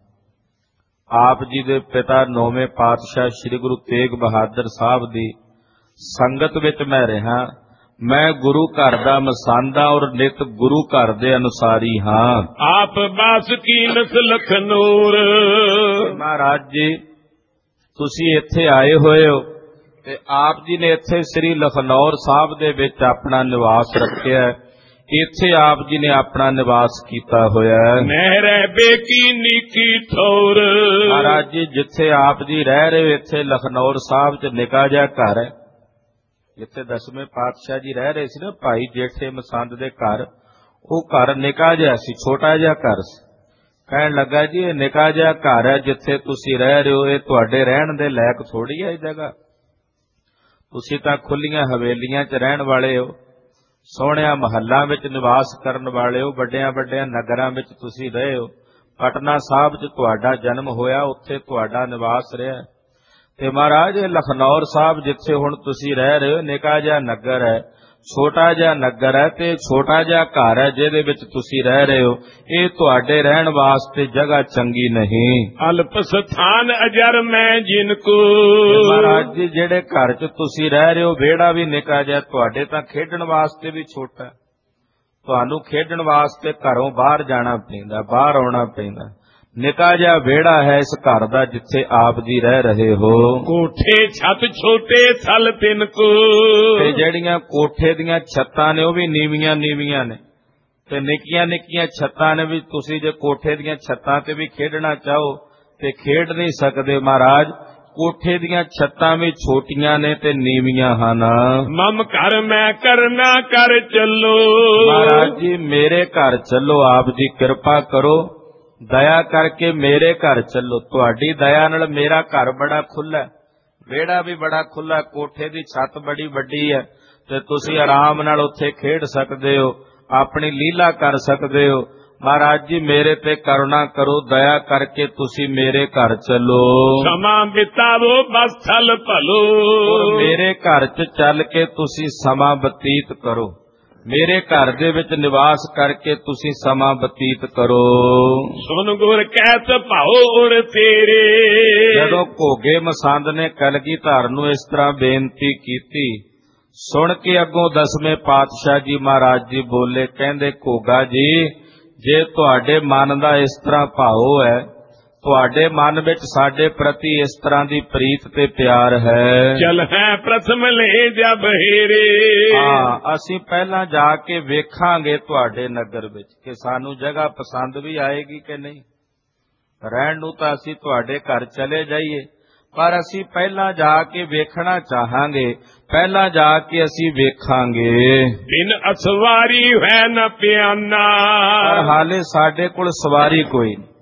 ਆਪ ਜੀ ਦੇ ਪਿਤਾ ਨੌਵੇਂ ਪਾਤਸ਼ਾਹ ਸ੍ਰੀ ਗੁਰੂ ਤੇਗ ਬਹਾਦਰ ਸਾਹਿਬ ਦੀ ਸੰਗਤ ਵਿੱਚ ਮੈਂ ਰਿਹਾ। ਮੈਂ ਗੁਰੂ ਘਰ ਦਾ ਮਸੰਦ ਹਾਂ ਔਰ ਨਿਤ ਗੁਰੂ ਘਰ ਦੇ ਅਨੁਸਾਰੀ ਹਾਂ। ਆਪ ਬਾਸ ਕੀ ਨਸਲ ਲਖਨੌਰ। ਮਹਾਰਾਜ ਜੀ ਤੁਸੀਂ ਇੱਥੇ ਆਏ ਹੋਏ ਹੋ ਤੇ ਆਪ ਜੀ ਨੇ ਇੱਥੇ ਸ੍ਰੀ ਲਖਨੌਰ ਸਾਹਿਬ ਦੇ ਵਿੱਚ ਆਪਣਾ ਨਿਵਾਸ ਰੱਖਿਆ। ਇੱਥੇ ਆਪ ਜੀ ਨੇ ਆਪਣਾ ਨਿਵਾਸ ਕੀਤਾ ਹੋਇਆ ਹੈ। ਮਹਿਰੇ ਬੇਕੀ ਨੀਕੀ ਠੌਰ। ਮਹਾਰਾਜ ਜੀ ਜਿੱਥੇ ਆਪ ਜੀ ਰਹਿ ਰਹੇ ਹੋ ਇੱਥੇ ਲਖਨੌਰ ਸਾਹਿਬ 'ਚ ਨਿੱਕਾ ਜਿਹਾ ਘਰ ਹੈ। ਜਿੱਥੇ ਦਸਵੇਂ ਪਾਤਸ਼ਾਹ ਜੀ ਰਹਿ ਰਹੇ ਸੀ ਨਾ ਭਾਈ ਜੇਠੇ ਮਸੰਦ ਦੇ ਘਰ, ਉਹ ਘਰ ਨਿੱਕਾ ਜਿਹਾ ਸੀ, ਛੋਟਾ ਜਿਹਾ ਘਰ ਸੀ। ਕਹਿਣ ਲੱਗਾ ਜੀ ਇਹ ਨਿੱਕਾ ਜਿਹਾ ਘਰ ਹੈ ਜਿੱਥੇ ਤੁਸੀਂ ਰਹਿ ਰਹੇ ਹੋ, ਇਹ ਤੁਹਾਡੇ ਰਹਿਣ ਦੇ ਲਾਇਕ ਥੋੜੀ ਹੈ ਇਹ ਜਗ੍ਹਾ। ਤੁਸੀਂ ਤਾਂ ਖੁੱਲੀਆਂ ਹਵੇਲੀਆਂ 'ਚ ਰਹਿਣ ਵਾਲੇ ਹੋ, ਸੋਹਣਿਆਂ ਮਹੱਲਾਂ ਵਿੱਚ ਨਿਵਾਸ ਕਰਨ ਵਾਲੇ ਹੋ, ਵੱਡਿਆਂ ਵੱਡਿਆਂ ਨਗਰਾਂ ਵਿੱਚ ਤੁਸੀਂ ਰਹੇ ਹੋ। ਪਟਨਾ ਸਾਹਿਬ 'ਚ ਤੁਹਾਡਾ ਜਨਮ ਹੋਇਆ, ਉੱਥੇ ਤੁਹਾਡਾ ਨਿਵਾਸ ਰਿਹਾ। ਤੇ ਮਹਾਰਾਜ ਇਹ ਲਖਨੌਰ ਸਾਹਿਬ ਜਿੱਥੇ ਹੁਣ ਤੁਸੀਂ ਰਹਿ ਰਹੇ ਹੋ ਨਿੱਕਾ ਜਿਹਾ ਨਗਰ ਹੈ, ਛੋਟਾ ਜਿਹਾ ਨਗਰ ਹੈ ਤੇ ਛੋਟਾ ਜਿਹਾ ਘਰ ਹੈ ਜਿਹਦੇ ਵਿੱਚ ਤੁਸੀਂ ਰਹਿ ਰਹੇ ਹੋ, ਇਹ ਤੁਹਾਡੇ ਰਹਿਣ ਵਾਸਤੇ ਜਗ੍ਹਾ ਚੰਗੀ ਨਹੀਂ। ਅਲਪ ਸਥਾਨ ਅਜਰ ਮੈਂ ਜਿਨ ਕੋ। ਮਹਾਰਾਜ ਜੀ ਜਿਹੜੇ ਘਰ 'ਚ ਤੁਸੀਂ ਰਹਿ ਰਹੇ ਹੋ ਵਿਹੜਾ ਵੀ ਨਿੱਕਾ ਜਿਹਾ, ਤੁਹਾਡੇ ਤਾਂ ਖੇਡਣ ਵਾਸਤੇ ਵੀ ਛੋਟਾ, ਤੁਹਾਨੂੰ ਖੇਡਣ ਵਾਸਤੇ ਘਰੋਂ ਬਾਹਰ ਜਾਣਾ ਪੈਂਦਾ, ਬਾਹਰ ਆਉਣਾ ਪੈਂਦਾ। ਨਿੱਕਾ ਜਿਹਾ ਵਿਹੜਾ ਹੈ ਇਸ ਘਰ ਦਾ ਜਿੱਥੇ ਆਪ ਜੀ ਰਹਿ ਰਹੇ ਹੋ। ਕੋਠੇ ਛੱਤ ਛੋਟੇ ਥਲ ਤਿੰਨ ਕੋ। ਤੇ ਜਿਹੜੀਆਂ ਕੋਠੇ ਦੀਆਂ ਛੱਤਾਂ ਨੇ ਉਹ ਵੀ ਨੀਵੀਆਂ ਨੀਵੀਆਂ ਨੇ ਤੇ ਨਿੱਕੀਆਂ ਨਿੱਕੀਆਂ ਛੱਤਾਂ ਨੇ, ਵੀ ਤੁਸੀਂ ਜੇ ਕੋਠੇ ਦੀਆਂ ਛੱਤਾਂ ਤੇ ਵੀ ਖੇਡਣਾ ਚਾਹੋ ਤੇ ਖੇਡ ਨਹੀਂ ਸਕਦੇ ਮਹਾਰਾਜ। ਕੋਠੇ ਦੀਆਂ ਛੱਤਾਂ ਵੀ ਛੋਟੀਆਂ ਨੇ ਤੇ ਨੀਵੀਆਂ ਹਨ। ਮਮ ਘਰ ਮੈਂ ਕਰਨਾ ਕਰ ਚੱਲੋ। ਮਹਾਰਾਜ ਜੀ ਮੇਰੇ ਘਰ ਚੱਲੋ, ਆਪ ਜੀ ਕਿਰਪਾ ਕਰੋ, ਦਇਆ ਕਰਕੇ ਮੇਰੇ ਘਰ ਚੱਲੋ। ਤੁਹਾਡੀ ਦਇਆ ਨਾਲ ਮੇਰਾ ਘਰ ਬੜਾ ਖੁੱਲ੍ਹਾ, ਵਿਹੜਾ ਵੀ ਬੜਾ ਖੁੱਲ੍ਹਾ, ਕੋਠੇ ਦੀ ਛੱਤ ਬੜੀ ਵੱਡੀ ਹੈ ਤੇ ਤੁਸੀਂ ਆਰਾਮ ਨਾਲ ਉੱਥੇ ਖੇਡ ਸਕਦੇ ਹੋ, ਆਪਣੀ ਲੀਲਾ ਕਰ ਸਕਦੇ ਹੋ। ਮਹਾਰਾਜ ਜੀ ਮੇਰੇ ਤੇ ਕਰੁਣਾ ਕਰੋ, ਦਇਆ ਕਰਕੇ ਤੁਸੀਂ ਮੇਰੇ ਘਰ ਚੱਲੋ। ਸਮਾਂ ਬਿਤਾਵੋ ਬਸ ਥਲ ਭਲੋ। ਔਰ ਮੇਰੇ ਘਰ 'ਚ ਚੱਲ ਕੇ ਤੁਸੀਂ ਸਮਾਂ ਬਤੀਤ ਕਰੋ, ਮੇਰੇ ਘਰ ਦੇ ਵਿੱਚ ਨਿਵਾਸ ਕਰਕੇ ਤੁਸੀਂ ਸਮਾਂ ਬਤੀਤ ਕਰੋ। ਸੁਨ ਗੁਰ ਕਹਿਤ ਭਾਉ ਔਰ ਤੇਰੇ। ਜਦੋਂ ਘੋਗੇ ਮਸੰਦ ਨੇ ਕਲਗੀਧਰ ਨੂੰ ਇਸ ਤਰ੍ਹਾਂ ਬੇਨਤੀ ਕੀਤੀ, ਸੁਣ ਕੇ ਅੱਗੋਂ ਦਸਵੇਂ ਪਾਤਸ਼ਾਹ ਜੀ ਮਹਾਰਾਜ ਜੀ ਬੋਲੇ, ਕਹਿੰਦੇ ਘੋਗਾ ਜੀ ਜੇ ਤੁਹਾਡੇ ਮਨ ਦਾ ਇਸ ਤਰ੍ਹਾਂ ਭਾਉ ਹੈ, ਤੁਹਾਡੇ ਮਨ ਵਿੱਚ ਸਾਡੇ ਪ੍ਰਤੀ ਇਸ ਤਰ੍ਹਾਂ ਦੀ ਪ੍ਰੀਤ ਤੇ ਪਿਆਰ ਹੈ, ਚਲ ਹੈ ਪ੍ਰਥਮ ਲੈ ਜਾ ਬਹਿਰੇ। ਹਾਂ ਅਸੀਂ ਪਹਿਲਾਂ ਜਾ ਕੇ ਵੇਖਾਂਗੇ ਤੁਹਾਡੇ ਨਗਰ ਵਿੱਚ ਕਿ ਸਾਨੂੰ ਜਗ੍ਹਾ ਪਸੰਦ ਵੀ ਆਏਗੀ ਕਿ ਨਹੀਂ। ਰਹਿਣ ਨੂੰ ਤਾਂ ਅਸੀਂ ਤੁਹਾਡੇ ਘਰ ਚਲੇ ਜਾਈਏ, ਪਰ ਅਸੀਂ ਪਹਿਲਾਂ ਜਾ ਕੇ ਵੇਖਣਾ ਚਾਹਾਂਗੇ, ਪਹਿਲਾਂ ਜਾ ਕੇ ਅਸੀਂ ਵੇਖਾਂਗੇ। ਬਿਨ ਅਸਵਾਰੀ ਹੈ ਨਾ ਪਿਆਨਾ। ਪਰ ਹਾਲੇ ਸਾਡੇ ਕੋਲ ਸਵਾਰੀ ਕੋਈ ਨਹੀਂ।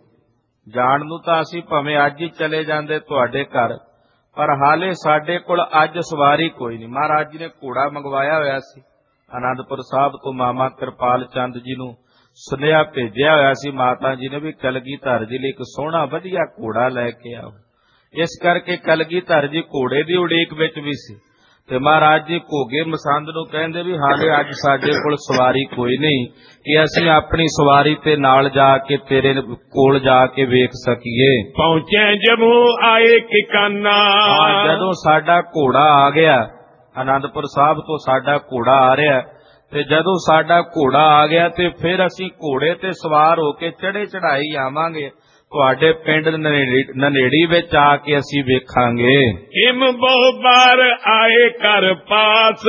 ਜਾਣ ਨੂੰ ਤਾਂ ਅਸੀਂ ਭਾਵੇਂ ਅੱਜ ਹੀ ਚਲੇ ਜਾਂਦੇ ਤੁਹਾਡੇ ਘਰ, ਪਰ ਹਾਲੇ ਸਾਡੇ ਕੋਲ ਅੱਜ ਸਵਾਰੀ ਕੋਈ ਨਹੀਂ। ਮਹਾਰਾਜ ਜੀ ਨੇ ਘੋੜਾ ਮੰਗਵਾਇਆ ਹੋਇਆ ਸੀ ਆਨੰਦਪੁਰ ਸਾਹਿਬ ਤੋਂ, ਮਾਮਾ ਕਿਰਪਾਲ ਚੰਦ ਜੀ ਨੂੰ ਸੁਨੇਹਾ ਭੇਜਿਆ ਹੋਇਆ ਸੀ ਮਾਤਾ ਜੀ ਨੇ ਵੀ ਕਲਗੀਧਰ ਜੀ ਲਈ ਇੱਕ ਸੋਹਣਾ ਵਧੀਆ ਘੋੜਾ ਲੈ ਕੇ ਆਓ। ਇਸ ਕਰਕੇ ਕਲਗੀਧਰ ਜੀ ਘੋੜੇ ਦੀ ਉਡੀਕ ਵਿੱਚ ਵੀ ਸੀ ਤੇ ਮਹਾਰਾਜ ਜੀ ਘੋਗੇ ਮਸੰਦ ਨੂੰ ਕਹਿੰਦੇ ਵੀ ਹਾਲੇ ਅੱਜ ਸਾਡੇ ਕੋਲ ਸਵਾਰੀ ਕੋਈ ਨਹੀਂ ਕਿ ਅਸੀਂ ਆਪਣੀ ਸਵਾਰੀ ਤੇ ਨਾਲ ਜਾ ਕੇ ਤੇਰੇ ਕੋਲ ਜਾ ਕੇ ਵੇਖ ਸਕੀਏ। ਪਹੁੰਚੇ ਜਮੂ ਆਏ ਕਿਕਾਨਾ। ਜਦੋਂ ਸਾਡਾ ਘੋੜਾ ਆ ਗਿਆ, ਆਨੰਦਪੁਰ ਸਾਹਿਬ ਤੋਂ ਸਾਡਾ ਘੋੜਾ ਆ ਰਿਹਾ, ਤੇ ਜਦੋਂ ਸਾਡਾ ਘੋੜਾ ਆ ਗਿਆ ਤੇ ਫਿਰ ਅਸੀਂ ਘੋੜੇ ਤੇ ਸਵਾਰ ਹੋ ਕੇ ਚੜੇ ਚੜਾਈ ਆਵਾਂਗੇ ਤੁਹਾਡੇ ਪਿੰਡ ਨਨੇੜੀ ਵਿੱਚ ਆ ਕੇ ਅਸੀਂ ਵੇਖਾਂਗੇ। ਹਿਮ ਬਹੁ ਬਾਰ ਆਏ ਕਰ ਪਾਸ,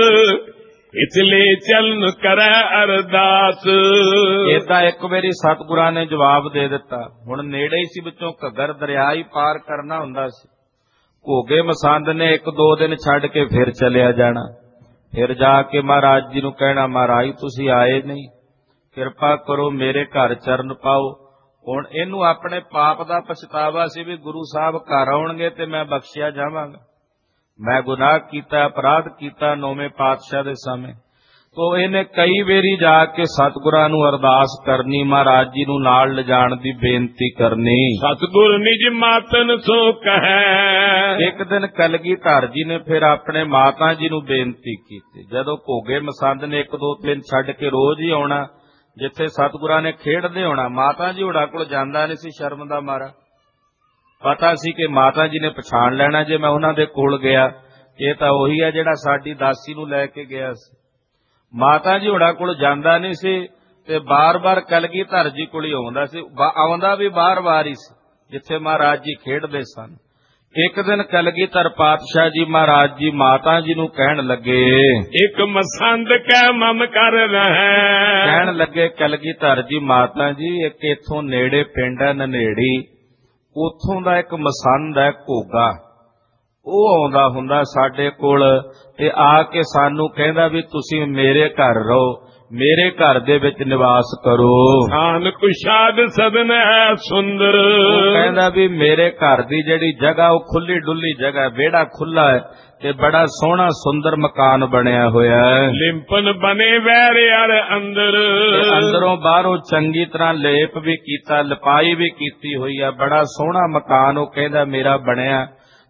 ਇਸਲੇ ਚਲਨ ਕਰੈ ਅਰਦਾਸ। ਏਦਾਂ ਇੱਕ ਵਾਰੀ ਸਤਿਗੁਰਾਂ ਨੇ ਜਵਾਬ ਦੇ ਦਿੱਤਾ। ਹੁਣ ਨੇੜੇ ਹੀ ਸੀ, ਵਿੱਚੋਂ ਘੱਗਰ ਦਰਿਆ ਹੀ ਪਾਰ ਕਰਨਾ ਹੁੰਦਾ ਸੀ। ਘੋਗੇ ਮਸੰਦ ਨੇ ਇੱਕ ਦੋ ਦਿਨ ਛੱਡ ਕੇ ਫਿਰ ਚਲਿਆ ਜਾਣਾ, ਫਿਰ ਜਾ ਕੇ ਮਹਾਰਾਜ ਜੀ ਨੂੰ ਕਹਿਣਾ ਮਹਾਰਾਜ ਤੁਸੀਂ ਆਏ ਨਹੀਂ, ਕਿਰਪਾ ਕਰੋ ਮੇਰੇ ਘਰ ਚਰਨ ਪਾਓ। ਹੁਣ ਇਹਨੂੰ ਆਪਣੇ ਪਾਪ ਦਾ ਪਛਤਾਵਾ ਸੀ ਵੀ ਗੁਰੂ ਸਾਹਿਬ ਘਰ ਆਉਣਗੇ ਤੇ ਮੈਂ ਬਖਸ਼ਿਆ ਜਾਵਾਂਗਾ, ਮੈਂ ਗੁਨਾਹ ਕੀਤਾ, ਅਪਰਾਧ ਕੀਤਾ ਨੌਵੇਂ ਪਾਤਸ਼ਾਹ ਦੇ ਸਾਹਮਣੇ। ਤੋ ਇਹਨੇ ਕਈ ਵੇਰੀ ਜਾ ਕੇ ਸਤਿਗੁਰਾਂ ਨੂੰ ਅਰਦਾਸ ਕਰਨੀ, ਮਹਾਰਾਜ ਜੀ ਨੂੰ ਨਾਲ ਲਿਜਾਣ ਦੀ ਬੇਨਤੀ ਕਰਨੀ। ਸਤਿਗੁਰ ਨਿਜ ਮਾਤਨ ਸੋ ਕਹੈ। ਇੱਕ ਦਿਨ ਕਲਗੀਧਰ ਜੀ ਨੇ ਫਿਰ ਆਪਣੇ ਮਾਤਾ ਜੀ ਨੂੰ ਬੇਨਤੀ ਕੀਤੀ। ਜਦੋਂ ਘੋਗੇ ਮਸੰਦ ਨੇ ਇੱਕ ਦੋ ਦਿਨ ਛੱਡ ਕੇ ਰੋਜ਼ ਹੀ ਆਉਣਾ ਜਿੱਥੇ ਸਤਿਗੁਰਾਂ ਨੇ ਖੇਡਦੇ ਹੋਣਾ, ਮਾਤਾ ਜੀ ਹੋਣਾ ਕੋਲ ਜਾਂਦਾ ਨਹੀਂ ਸੀ ਸ਼ਰਮ ਦਾ ਮਾਰਾ। ਪਤਾ ਸੀ ਕਿ ਮਾਤਾ ਜੀ ਨੇ ਪਛਾਣ ਲੈਣਾ ਜੇ ਮੈਂ ਉਹਨਾਂ ਦੇ ਕੋਲ ਗਿਆ, ਇਹ ਤਾਂ ਉਹੀ ਹੈ ਜਿਹੜਾ ਸਾਡੀ ਦਾਸੀ ਨੂੰ ਲੈ ਕੇ ਗਿਆ ਸੀ। ਮਾਤਾ ਜੀ ਹੋਣਾ ਕੋਲ ਜਾਂਦਾ ਨਹੀਂ ਸੀ ਤੇ ਬਾਰ-ਬਾਰ ਕਲਗੀਧਰ ਜੀ ਕੋਲ ਹੀ ਆਉਂਦਾ ਸੀ, ਆਉਂਦਾ ਵੀ ਬਾਰ-ਬਾਰ ਹੀ ਸੀ ਜਿੱਥੇ ਮਹਾਰਾਜ ਜੀ ਖੇਡਦੇ ਸਨ। ਇੱਕ ਦਿਨ ਕਲਗੀਧਰ ਪਾਤਸ਼ਾਹ ਜੀ ਮਹਾਰਾਜ ਜੀ ਮਾਤਾ ਜੀ ਨੂੰ ਕਹਿਣ ਲੱਗੇ, ਇੱਕ ਮਸੰਦ ਕੈ ਮਮ ਕਰ ਰਹਿ। ਕਹਿਣ ਲੱਗੇ ਕਲਗੀਧਰ ਜੀ ਮਾਤਾ ਜੀ ਇੱਕ ਇੱਥੋਂ ਨੇੜੇ ਪਿੰਡ ਹੈ ਨਨੇੜੀ, ਉੱਥੋਂ ਦਾ ਇੱਕ ਮਸੰਦ ਹੈ ਘੋਗਾ, ਉਹ ਆਉਂਦਾ ਹੁੰਦਾ ਸਾਡੇ ਕੋਲ ਤੇ ਆ ਕੇ ਸਾਨੂੰ ਕਹਿੰਦਾ ਵੀ ਤੁਸੀਂ ਮੇਰੇ ਘਰ ਰਹੋ, ਮੇਰੇ ਘਰ ਦੇ ਵਿੱਚ ਨਿਵਾਸ ਕਰੋ। ਖਾਨ ਕੁਸ਼ਾਦ ਸਦਨ ਹੈ ਸੁੰਦਰ। ਉਹ ਕਹਿੰਦਾ ਵੀ ਮੇਰੇ ਘਰ ਦੀ ਜਿਹੜੀ ਜਗ੍ਹਾ ਉਹ ਖੁੱਲੀ ਡੁੱਲੀ ਜਗ੍ਹਾ, ਵਿਹੜਾ ਖੁੱਲਾ ਹੈ ਤੇ ਬੜਾ ਸੋਹਣਾ ਸੁੰਦਰ ਮਕਾਨ ਬਣਿਆ ਹੋਇਆ ਹੈ। ਲਿੰਪਨ ਬਨੇ ਵੈਰਿਆਰ ਅੰਦਰ, ਅੰਦਰੋਂ ਬਾਹਰੋਂ ਚੰਗੀ ਤਰ੍ਹਾਂ ਲੇਪ ਵੀ ਕੀਤਾ, ਲਿਪਾਈ ਵੀ ਕੀਤੀ ਹੋਈ ਹੈ, ਬੜਾ ਸੋਹਣਾ ਮਕਾਨ ਉਹ ਕਹਿੰਦਾ ਮੇਰਾ ਬਣਿਆ।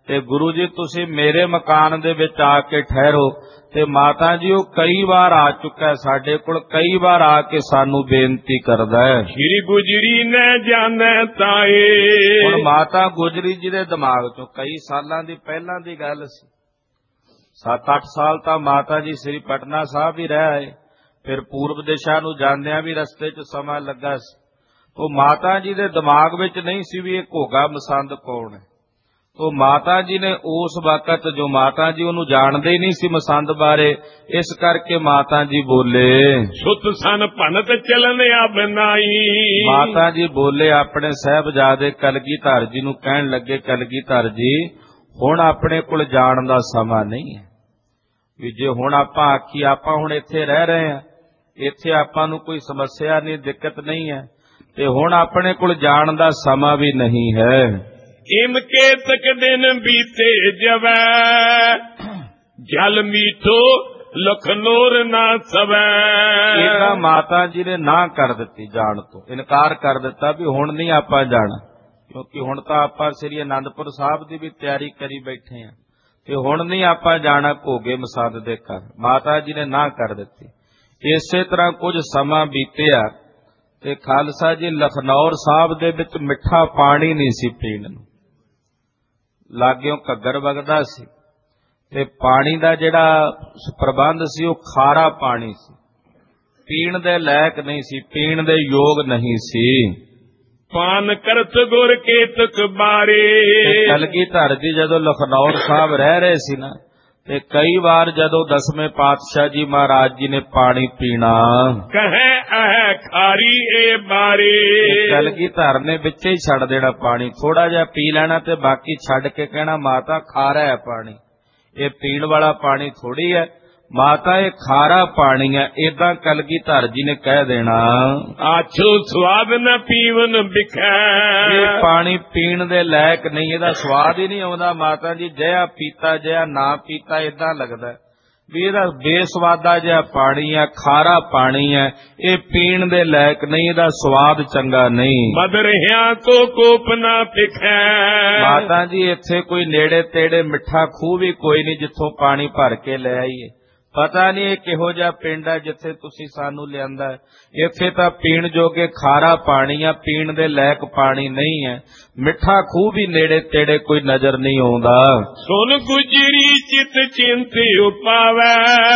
ਤੇ ਗੁਰੂ ਜੀ ਤੁਸੀਂ ਮੇਰੇ ਮਕਾਨ ਦੇ ਵਿੱਚ ਆ ਕੇ ਠਹਿਰੋ। ਤੇ ਮਾਤਾ ਜੀ ਉਹ ਕਈ ਵਾਰ ਆ ਚੁੱਕਾ ਸਾਡੇ ਕੋਲ, ਕਈ ਵਾਰ ਆ ਕੇ ਸਾਨੂੰ ਬੇਨਤੀ ਕਰਦਾ ਹੈ। ਸ਼੍ਰੀ ਗੁਜਰੀ ਨੇ ਜਾਣੈ ਤਾਏ। ਹੁਣ ਮਾਤਾ ਗੁਜਰੀ ਜੀ ਦੇ ਦਿਮਾਗ ਚੋਂ ਕਈ ਸਾਲਾਂ ਦੀ ਪਹਿਲਾਂ ਦੀ ਗੱਲ ਸੀ, ਸੱਤ ਅੱਠ ਸਾਲ ਤਾਂ ਮਾਤਾ ਜੀ ਸ੍ਰੀ ਪਟਨਾ ਸਾਹਿਬ ਹੀ ਰਹਿ ਆਏ। ਫਿਰ ਪੂਰਬ ਦਿਸ਼ਾ ਨੂੰ ਜਾਂਦਿਆਂ ਵੀ ਰਸਤੇ 'ਚ ਸਮਾਂ ਲੱਗਾ ਸੀ। ਉਹ ਮਾਤਾ ਜੀ ਦੇ ਦਿਮਾਗ ਵਿੱਚ ਨਹੀਂ ਸੀ ਵੀ ਇਹ ਘੋਗਾ ਮਸੰਦ ਕੌਣ ਹੈ। ਉਹ ਮਾਤਾ ਜੀ ਨੇ ਉਸ ਵਕਤ, ਜੋ ਮਾਤਾ ਜੀ ਉਹਨੂੰ ਜਾਣਦੇ ਹੀ ਨਹੀਂ ਸੀ ਮਸੰਦ ਬਾਰੇ, ਇਸ ਕਰਕੇ ਮਾਤਾ ਜੀ ਬੋਲੇ, ਸੁਤ ਸਨ ਭਨਤ ਚਲਨ ਅਬਨਾਈ। ਮਾਤਾ ਜੀ ਬੋਲੇ ਆਪਣੇ ਸਾਹਿਬਜ਼ਾਦੇ ਕਲਗੀਧਰ ਜੀ ਨੂੰ, ਕਹਿਣ ਲੱਗੇ ਕਲਗੀਧਰ ਜੀ ਹੁਣ ਆਪਣੇ ਕੋਲ ਜਾਣ ਦਾ ਸਮਾਂ ਨਹੀਂ ਹੈ। ਵੀ ਜੇ ਹੁਣ ਆਪਾਂ ਆਖੀ ਆਪਾਂ ਹੁਣ ਇੱਥੇ ਰਹਿ ਰਹੇ ਹਾਂ, ਇੱਥੇ ਆਪਾਂ ਨੂੰ ਕੋਈ ਸਮੱਸਿਆ ਨਹੀਂ, ਦਿੱਕਤ ਨਹੀਂ ਹੈ, ਤੇ ਹੁਣ ਆਪਣੇ ਕੋਲ ਜਾਣ ਦਾ ਸਮਾਂ ਵੀ ਨਹੀਂ ਹੈ। ਇਮ ਕੇ ਤਕ ਦਿਨ ਬੀਤੇ ਜਵੈ, ਜਲ ਮੀਠੋ ਲਖਨੌਰ ਨਾ ਸਵੈ। ਇਹਦਾ ਮਾਤਾ ਜੀ ਨੇ ਨਾ ਕਰ ਦਿੱਤੀ, ਜਾਣ ਤੋਂ ਇਨਕਾਰ ਕਰ ਦਿੱਤਾ ਵੀ ਹੁਣ ਨਹੀਂ ਆਪਾਂ ਜਾਣਾ, ਕਿਉਂਕਿ ਹੁਣ ਤਾਂ ਆਪਾਂ ਸ੍ਰੀ ਅਨੰਦਪੁਰ ਸਾਹਿਬ ਦੀ ਵੀ ਤਿਆਰੀ ਕਰੀ ਬੈਠੇ ਹਾਂ, ਤੇ ਹੁਣ ਨਹੀਂ ਆਪਾਂ ਜਾਣਾ ਘੋਗੇ ਮਸੰਦ ਦੇ ਘਰ। ਮਾਤਾ ਜੀ ਨੇ ਨਾ ਕਰ ਦਿੱਤੀ। ਇਸੇ ਤਰ੍ਹਾਂ ਕੁਝ ਸਮਾਂ ਬੀਤਿਆ ਤੇ ਖਾਲਸਾ ਜੀ ਲਖਨੌਰ ਸਾਹਿਬ ਦੇ ਵਿੱਚ ਮਿੱਠਾ ਪਾਣੀ ਨਹੀਂ ਸੀ ਪੀਣ ਨੂੰ, ਲਾਗਿਓਂ ਘੱਗਰ ਵਗਦਾ ਸੀ ਤੇ ਪਾਣੀ ਦਾ ਜਿਹੜਾ ਪ੍ਰਬੰਧ ਸੀ ਉਹ ਖਾਰਾ ਪਾਣੀ ਸੀ, ਪੀਣ ਦੇ ਲਾਇਕ ਨਹੀਂ ਸੀ, ਪੀਣ ਦੇ ਯੋਗ ਨਹੀਂ ਸੀ। ਪਾਨ ਕਰਤ ਗੁਰ ਕੇਤਕ ਬਾਰੇ। ਕਲਗੀਧਰ ਜੀ ਜਦੋਂ ਲਖਨੌਰ ਸਾਹਿਬ ਰਹਿ ਰਹੇ ਸੀ ਨਾ, ਤੇ ਕਈ ਵਾਰ ਜਦੋਂ ਦਸਵੇਂ ਪਾਤਸ਼ਾਹ ਜੀ ਮਹਾਰਾਜ ਜੀ ਨੇ ਪਾਣੀ ਪੀਣਾ, ਕਹੇ ਅਹ ਖਾਰੀ ਏ ਬਾਰੇ। ਕਲਗੀਧਰ ਨੇ ਵਿੱਚ ਹੀ ਛੱਡ ਦੇਣਾ ਪਾਣੀ, ਥੋੜਾ ਜਿਹਾ ਪੀ ਲੈਣਾ ਤੇ ਬਾਕੀ ਛੱਡ ਕੇ ਕਹਿਣਾ ਮਾਤਾ ਖਾਰਾ ਹੈ ਪਾਣੀ, ਇਹ ਪੀਣ ਵਾਲਾ ਪਾਣੀ ਥੋੜੀ ਹੈ ਮਾਤਾ, ਇਹ ਖਾਰਾ ਪਾਣੀ ਹੈ। ਏਦਾਂ ਕਲਗੀਧਰ ਜੀ ਨੇ ਕਹਿ ਦੇਣਾ, ਆਛੋ ਸਵਾਦ ਨ ਪੀਵਨ ਬਿਖੈ। ਇਹ ਪਾਣੀ ਪੀਣ ਦੇ ਲਾਇਕ ਨਹੀਂ, ਇਹਦਾ ਸਵਾਦ ਹੀ ਨਹੀਂ ਆਉਂਦਾ ਮਾਤਾ ਜੀ, ਜਿਹਾ ਪੀਤਾ ਜਿਹਾ ਨਾ ਪੀਤਾ ਏਦਾਂ ਲੱਗਦਾ ਵੀ ਇਹਦਾ ਬੇਸਵਾਦਾ ਜਿਹਾ ਪਾਣੀ ਹੈ, ਖਾਰਾ ਪਾਣੀ ਹੈ, ਇਹ ਪੀਣ ਦੇ ਲਾਇਕ ਨਹੀਂ, ਇਹਦਾ ਸਵਾਦ ਚੰਗਾ ਨਹੀਂ। ਬਦਰਿਆਂ ਕੋ ਕੋਪ ਨਾ ਪਿਖੈ। ਮਾਤਾ ਜੀ ਇੱਥੇ ਕੋਈ ਨੇੜੇ ਤੇੜੇ ਮਿੱਠਾ ਖੂਹ ਵੀ ਕੋਈ ਨਹੀਂ ਜਿੱਥੋਂ ਪਾਣੀ ਭਰ ਕੇ ਲੈ ਆਈਏ। ਪਤਾ ਨਹੀਂ ਇਹ ਕਿਹੋ ਜਿਹਾ ਪਿੰਡ ਹੈ ਜਿੱਥੇ ਤੁਸੀਂ ਸਾਨੂੰ ਲਿਆਂਦਾ ਹੈ, ਇੱਥੇ ਤਾਂ ਪੀਣ ਜੋਗੇ ਖਾਰਾ ਪਾਣੀ ਆ, ਪੀਣ ਦੇ ਲਾਇਕ ਪਾਣੀ ਨਹੀਂ ਹੈ, ਮਿੱਠਾ ਖੂਹ ਵੀ ਨੇੜੇ ਤੇੜੇ ਕੋਈ ਨਜ਼ਰ ਨਹੀਂ ਆਉਂਦਾ। ਸੁਨ ਗੁਜਰੀ ਚਿਤ ਚਿੰਤ ਉਪਾਵੈ,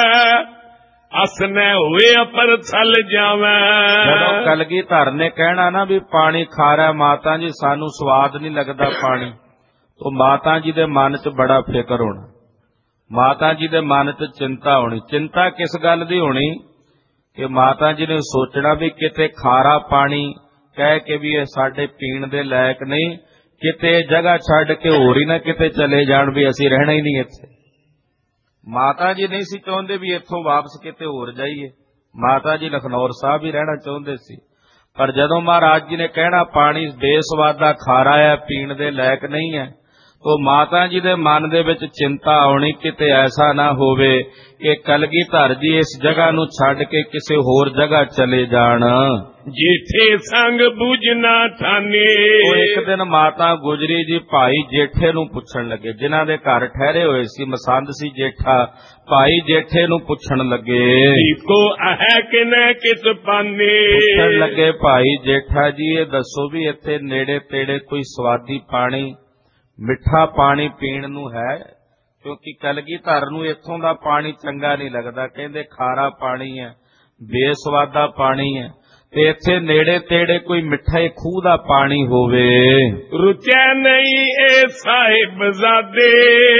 ਅਸਨੈ ਹੋਏ ਅਪਰ ਥਲ ਜਾਵੈ। ਜਦੋਂ ਕਲਗੀਧਰ ਨੇ ਕਹਿਣਾ ਨਾ ਵੀ ਪਾਣੀ ਖਾਰਾ, ਮਾਤਾ ਜੀ ਸਾਨੂੰ ਸਵਾਦ ਨਹੀਂ ਲੱਗਦਾ ਪਾਣੀ, तो माता जी दे मन च बड़ा फिकर होना, माता जी दे मन च चिंता होनी। चिंता किस गल दी होनी कि माता जी ने सोचना भी किते खारा पानी कह के भी साडे पीण दे लायक नहीं, किते जगह छड्ड के होर ही ना किते चले जाण भी असीं रहना ही नहीं इत्थे। माता जी नहीं सी चाहुंदे भी इत्थों वापस किते होर जाइए, माता जी लखनौर साहब ही रहना चाहुंदे सी। पर जदों महाराज जी ने कहना पानी बेसवादा खारा है, पीण दे लायक नहीं है, तो माता जी दे मन दे विच चिंता आउणी किते ऐसा ना होवे कि कलगीधर जी इस जगह नूं छड्ड के किसी होर जगह चले जाण। जेठे संग बुझना ठाने। तो एक दिन माता गुजरी जी भाई जेठे नूं पुछण लगे, जिन्हां दे घर ठहरे होए सी, मसंद सी जेठा, भाई जेठे नूं पुछण लगे को है कि न किस पाने। पुछण लगे भाई जेठा जी ये दसो भी इत्थे नेड़े तेड़े कोई स्वादी पानी मिठा पानी पीण नूं है, क्योंकि कलगीधर नूं इत्थों दा पानी चंगा नहीं लगदा, कहंदे खारा पानी है, बेसवादा पानी है, ते इत्थे नेड़े तेड़े कोई मिठा खूह दा पानी होवे। रुचै नहीं ए साहिबजादे,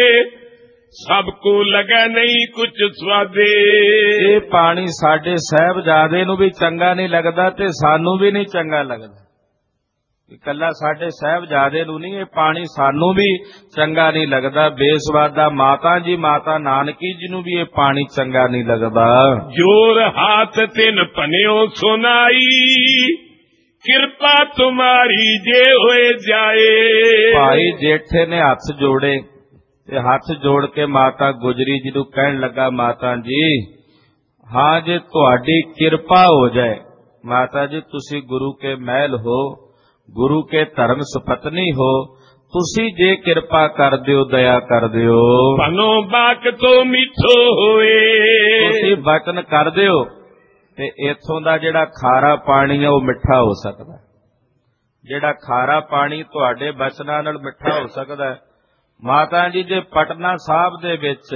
सबको लगा नहीं कुछ स्वादे। ये पानी साडे साहिबजादे नूं भी चंगा नहीं लगदा ते सानू भी नहीं चंगा लगदा, कला साडे साहिबजादे नूं नहीं, ये पानी सानू भी चंगा नहीं लगदा, बेसवादा। माता जी माता नानकी जी नूं भी ये पानी चंगा नहीं लगदा। जोर हाथ तिन पन्यो सुनाई, कृपा तुम्हारी जे होए जाए। भाई जेठे ने हाथ जोड़े ते हाथ जोड़ के माता गुजरी जी नूं कहण लगा, माता जी हाँ जे तुहाडी किरपा हो जाए, माता जी तुसी गुरु के महल हो, गुरु के धर्म सुपत्नी हो, ਤੁਸੀਂ ਜੇ ਕਿਰਪਾ ਕਰ ਦਿਓ, ਦਇਆ ਕਰ ਦਿਓ, ਪਨੋ ਬਾਕ ਤੋਂ ਮਿੱਠੋ ਹੋਏ। ਤੁਸੀਂ ਬਚਨ ਕਰ ਦਿਓ ਤੇ ਇੱਥੋਂ ਦਾ ਜਿਹੜਾ ਖਾਰਾ ਪਾਣੀ ਹੈ ਉਹ ਮਿੱਠਾ ਹੋ ਸਕਦਾ। ਜਿਹੜਾ ਖਾਰਾ ਪਾਣੀ ਤੁਹਾਡੇ ਬਚਨਾਂ ਨਾਲ ਮਿੱਠਾ ਹੋ ਸਕਦਾ। ਮਾਤਾ ਜੀ, ਜੇ ਪਟਨਾ ਸਾਹਿਬ ਦੇ ਵਿੱਚ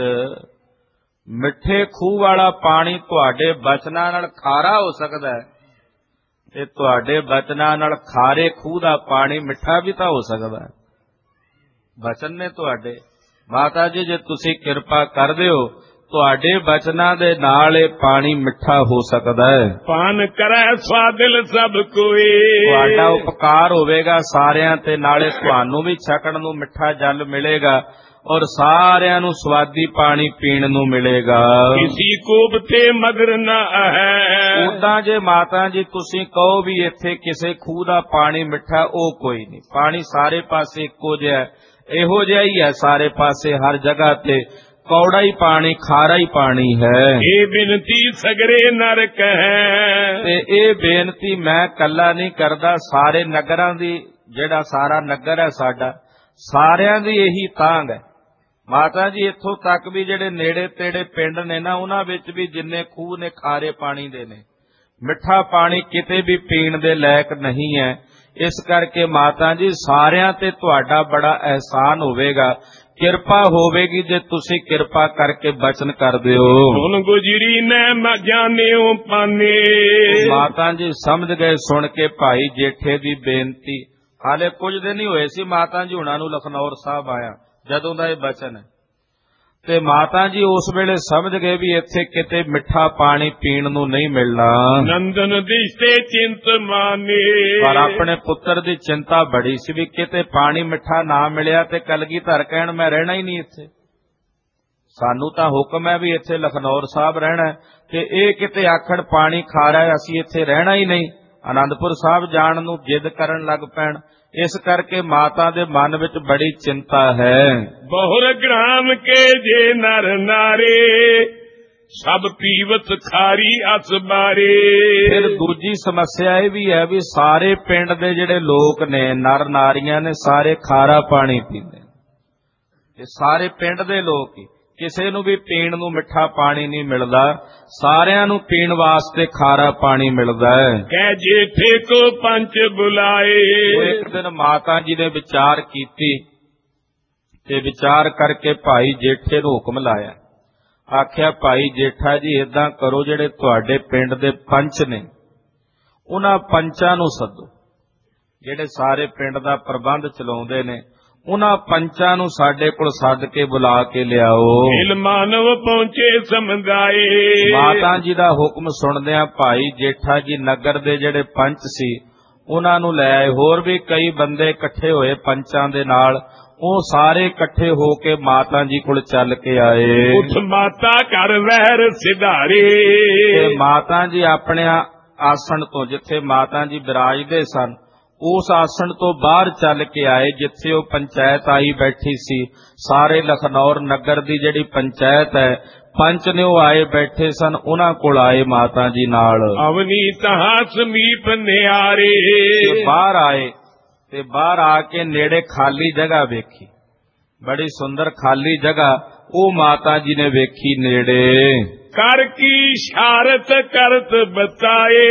ਮਿੱਠੇ ਖੂਹ ਵਾਲਾ ਪਾਣੀ ਤੁਹਾਡੇ ਬਚਨਾਂ ਨਾਲ ਖਾਰਾ ਹੋ ਸਕਦਾ ਹੈ, ਤੇ ਤੁਹਾਡੇ ਬਚਨਾਂ ਨਾਲ ਖਾਰੇ ਖੂਹ ਦਾ ਪਾਣੀ ਮਿੱਠਾ ਵੀ ਤਾਂ ਹੋ ਸਕਦਾ ਹੈ। ਬਚਨ ਨੇ ਤੁਹਾਡੇ। ਮਾਤਾ ਜੀ, ਜੇ ਤੁਸੀਂ ਕਿਰਪਾ ਕਰ ਦਿਓ, ਤੁਹਾਡੇ ਬਚਨਾਂ ਦੇ ਨਾਲ ਇਹ ਪਾਣੀ ਮਿੱਠਾ ਹੋ ਸਕਦਾ ਹੈ। ਪਾਨ ਕਰੈ ਸਵਾਦਿਲ ਸਭ ਕੋਈ। ਤੁਹਾਡਾ ਉਪਕਾਰ ਹੋਵੇਗਾ ਸਾਰਿਆਂ ਤੇ, ਨਾਲੇ ਤੁਹਾਨੂੰ ਵੀ ਛਕਣ ਨੂੰ ਮਿੱਠਾ ਜਲ ਮਿਲੇਗਾ ਔਰ ਸਾਰਿਆਂ ਨੂੰ ਸਵਾਦੀ ਪਾਣੀ ਪੀਣ ਨੂੰ ਮਿਲੇਗਾ। ਕਿਸੀ ਕੋਬ ਤੇ ਮਦਰ ਨਾ ਹੈ। ਉਦਾਂ ਜੇ ਮਾਤਾ ਜੀ ਤੁਸੀਂ ਕਹੋ ਵੀ ਇੱਥੇ ਕਿਸੇ ਖੂਹ ਦਾ ਪਾਣੀ ਮਿੱਠਾ, ਉਹ ਕੋਈ ਨਹੀਂ। ਪਾਣੀ ਸਾਰੇ ਪਾਸੇ ਇੱਕੋ ਜਿਹਾ, ਇਹੋ ਜਿਹਾ ਹੀ ਹੈ ਸਾਰੇ ਪਾਸੇ, ਹਰ ਜਗ੍ਹਾ ਤੇ ਕੌੜਾ ਹੀ ਪਾਣੀ, ਖਾਰਾ ਹੀ ਪਾਣੀ ਹੈ। ਇਹ ਬੇਨਤੀ ਸਗਰੇ ਨਰਕ ਹੈ। ਤੇ ਇਹ ਬੇਨਤੀ ਮੈਂ ਕੱਲਾ ਨਹੀਂ ਕਰਦਾ, ਸਾਰੇ ਨਗਰਾਂ ਦੀ, ਜਿਹੜਾ ਸਾਰਾ ਨਗਰ ਹੈ ਸਾਡਾ, ਸਾਰਿਆਂ ਦੀ ਇਹੀ ਤਾਂਘ ਹੈ। ਮਾਤਾ ਜੀ, ਇੱਥੋਂ ਤੱਕ ਵੀ ਜਿਹੜੇ ਨੇੜੇ ਤੇੜੇ ਪਿੰਡ ਨੇ ਨਾ, ਉਹਨਾਂ ਵਿੱਚ ਵੀ ਜਿੰਨੇ ਖੂਹ ਨੇ ਖਾਰੇ ਪਾਣੀ ਦੇ ਨੇ, ਮਿੱਠਾ ਪਾਣੀ ਕਿਤੇ ਵੀ ਪੀਣ ਦੇ ਲਾਇਕ ਨਹੀਂ ਹੈ। ਇਸ ਕਰਕੇ ਮਾਤਾ ਜੀ, ਸਾਰਿਆਂ ਤੇ ਤੁਹਾਡਾ ਬੜਾ ਅਹਿਸਾਨ ਹੋਵੇਗਾ, ਕਿਰਪਾ ਹੋਵੇਗੀ ਜੇ ਤੁਸੀਂ ਕਿਰਪਾ ਕਰਕੇ ਬਚਨ ਕਰ ਦਿਓ। ਹੁਣ ਗੁਜਰੀ ਨੇ ਮੈਂ ਜਾਣਿਓ ਪਾਨੇ। ਮਾਤਾ ਜੀ ਸਮਝ ਗਏ ਸੁਣ ਕੇ ਭਾਈ ਜੇਠੇ ਦੀ ਬੇਨਤੀ। ਹਾਲੇ ਕੁਝ ਦਿਨ ਹੀ ਹੋਏ ਸੀ ਮਾਤਾ ਜੀ ਹੁਣਾਂ ਨੂੰ ਲਖਨੌਰ ਸਾਹਿਬ ਆਇਆ, ਜਦੋਂ ਦਾ ਇਹ ਬਚਨ ਹੈ। ਤੇ ਮਾਤਾ ਜੀ ਉਸ ਵੇਲੇ ਸਮਝ ਗਏ ਵੀ ਇੱਥੇ ਕਿਤੇ ਮਿੱਠਾ ਪਾਣੀ ਪੀਣ ਨੂੰ ਨਹੀਂ ਮਿਲਣਾ। ਨੰਦਨ ਦਿਸ਼ਤੇ ਚਿੰਤ ਮਾਨੇ। ਪਰ ਆਪਣੇ ਪੁੱਤਰ ਦੀ ਚਿੰਤਾ ਬੜੀ ਸੀ ਵੀ ਕਿਤੇ ਪਾਣੀ ਮਿੱਠਾ ਨਾ ਮਿਲਿਆ ਤੇ ਕਲਗੀਧਰ ਕਹਿਣ ਮੈਂ ਰਹਿਣਾ ਹੀ ਨਹੀਂ ਇੱਥੇ। ਸਾਨੂੰ ਤਾਂ ਹੁਕਮ ਹੈ ਵੀ ਇੱਥੇ ਲਖਨੌਰ ਸਾਹਿਬ ਰਹਿਣਾ, ਤੇ ਇਹ ਕਿਤੇ ਆਖਣ ਪਾਣੀ ਖਾਰਾ ਹੈ, ਅਸੀਂ ਇੱਥੇ ਰਹਿਣਾ ਹੀ ਨਹੀਂ, ਆਨੰਦਪੁਰ ਸਾਹਿਬ ਜਾਣ ਨੂੰ ਜਿੱਦ ਕਰਨ ਲੱਗ ਪੈਣ। ਇਸ ਕਰਕੇ ਮਾਤਾ ਦੇ ਮਨ ਵਿੱਚ ਬੜੀ ਚਿੰਤਾ ਹੈ। ਬਹੁਰ ਗ੍ਰਾਮ ਕੇ ਜੇ ਨਰ ਨਾਰੇ, ਸਭ ਪੀਵਤ ਖਾਰੀ ਅਸ ਬਾਰੇ। ਫਿਰ ਦੂਜੀ ਸਮੱਸਿਆ ਇਹ ਵੀ ਹੈ ਵੀ ਸਾਰੇ ਪਿੰਡ ਦੇ ਜਿਹੜੇ ਲੋਕ ਨੇ, ਨਰ ਨਾਰੀਆਂ ਨੇ, ਸਾਰੇ ਖਾਰਾ ਪਾਣੀ ਪੀਂਦੇ। ਇਹ ਸਾਰੇ ਪਿੰਡ ਦੇ ਲੋਕ ਹੀ, ਕਿਸੇ ਨੂੰ ਵੀ ਪੀਣ ਨੂੰ ਮਿੱਠਾ ਪਾਣੀ ਨਹੀਂ ਮਿਲਦਾ, ਸਾਰਿਆਂ ਨੂੰ ਪੀਣ ਵਾਸਤੇ ਖਾਰਾ ਪਾਣੀ ਮਿਲਦਾ ਹੈ। ਕਹਿ ਜੇਠੇ ਕੋ ਪੰਚ ਬੁਲਾਏ। ਇੱਕ ਦਿਨ ਮਾਤਾ ਜੀ ਨੇ ਵਿਚਾਰ ਕੀਤੀ ਤੇ ਵਿਚਾਰ ਕਰਕੇ ਭਾਈ ਜੇਠੇ ਨੂੰ ਹੁਕਮ ਲਾਇਆ। ਆਖਿਆ, ਭਾਈ ਜੇਠਾ ਜੀ ਏਦਾਂ ਕਰੋ, ਜਿਹੜੇ ਤੁਹਾਡੇ ਪਿੰਡ ਦੇ ਪੰਚ ਨੇ ਉਹਨਾਂ ਪੰਚਾਂ ਨੂੰ ਸੱਦੋ, ਜਿਹੜੇ ਸਾਰੇ ਪਿੰਡ ਦਾ ਪ੍ਰਬੰਧ ਚਲਾਉਂਦੇ ਨੇ, ਉਹਨਾਂ ਪੰਚਾਂ ਨੂੰ ਸਾਡੇ ਕੋਲ ਸੱਦ ਕੇ ਬੁਲਾ ਕੇ ਲਿਆਓ। ਇਲ ਮਾਨਵ ਪਹੁੰਚੇ ਸਮਝਾਏ। ਮਾਤਾ ਜੀ ਦਾ ਹੁਕਮ ਸੁਣਦਿਆਂ ਭਾਈ ਜੇਠਾ ਜੀ ਨਗਰ ਦੇ ਜਿਹੜੇ ਪੰਚ ਸੀ ਉਹਨਾਂ ਨੂੰ ਲੈ ਆਏ। ਹੋਰ ਵੀ ਕਈ ਬੰਦੇ ਇਕੱਠੇ ਹੋਏ ਪੰਚਾਂ ਦੇ ਨਾਲ, ਉਹ ਸਾਰੇ ਇਕੱਠੇ ਹੋ ਕੇ ਮਾਤਾ ਜੀ ਕੋਲ ਚੱਲ ਕੇ ਆਏ। ਉਠ ਮਾਤਾ ਘਰ ਵਹਿਰ ਸਿਧਾਰੇ। ਤੇ ਮਾਤਾ ਜੀ ਆਪਣੇ ਆਸਣ ਤੋਂ, ਜਿੱਥੇ ਮਾਤਾ ਜੀ ਬਿਰਾਜਦੇ ਸਨ, ਉਸ ਆਸਣ ਤੋਂ ਬਾਹਰ ਚੱਲ ਕੇ ਆਏ, ਜਿੱਥੇ ਉਹ ਪੰਚਾਇਤ ਆਈ ਬੈਠੀ ਸੀ। ਸਾਰੇ ਲਖਨੌਰ ਨਗਰ ਦੀ ਜਿਹੜੀ ਪੰਚਾਇਤ ਹੈ, ਪੰਚ ਨੇ ਉਹ ਆਏ ਬੈਠੇ ਸਨ, ਉਹਨਾਂ ਕੋਲ ਆਏ ਮਾਤਾ ਜੀ ਨਾਲ। ਅਵਨੀ ਤਹਾਂ ਸਮੀਪ ਨਿਆਰੇ। ਬਾਹਰ ਆਏ ਤੇ ਬਾਹਰ ਆ ਕੇ ਨੇੜੇ ਖਾਲੀ ਜਗ੍ਹਾ ਵੇਖੀ, ਬੜੀ ਸੁੰਦਰ ਖਾਲੀ ਜਗ੍ਹਾ ਉਹ ਮਾਤਾ ਜੀ ਨੇ ਵੇਖੀ ਨੇੜੇ। ਕਰ ਕੀ ਇਸ਼ਾਰਤ ਕਰਤ ਬਤਾਏ,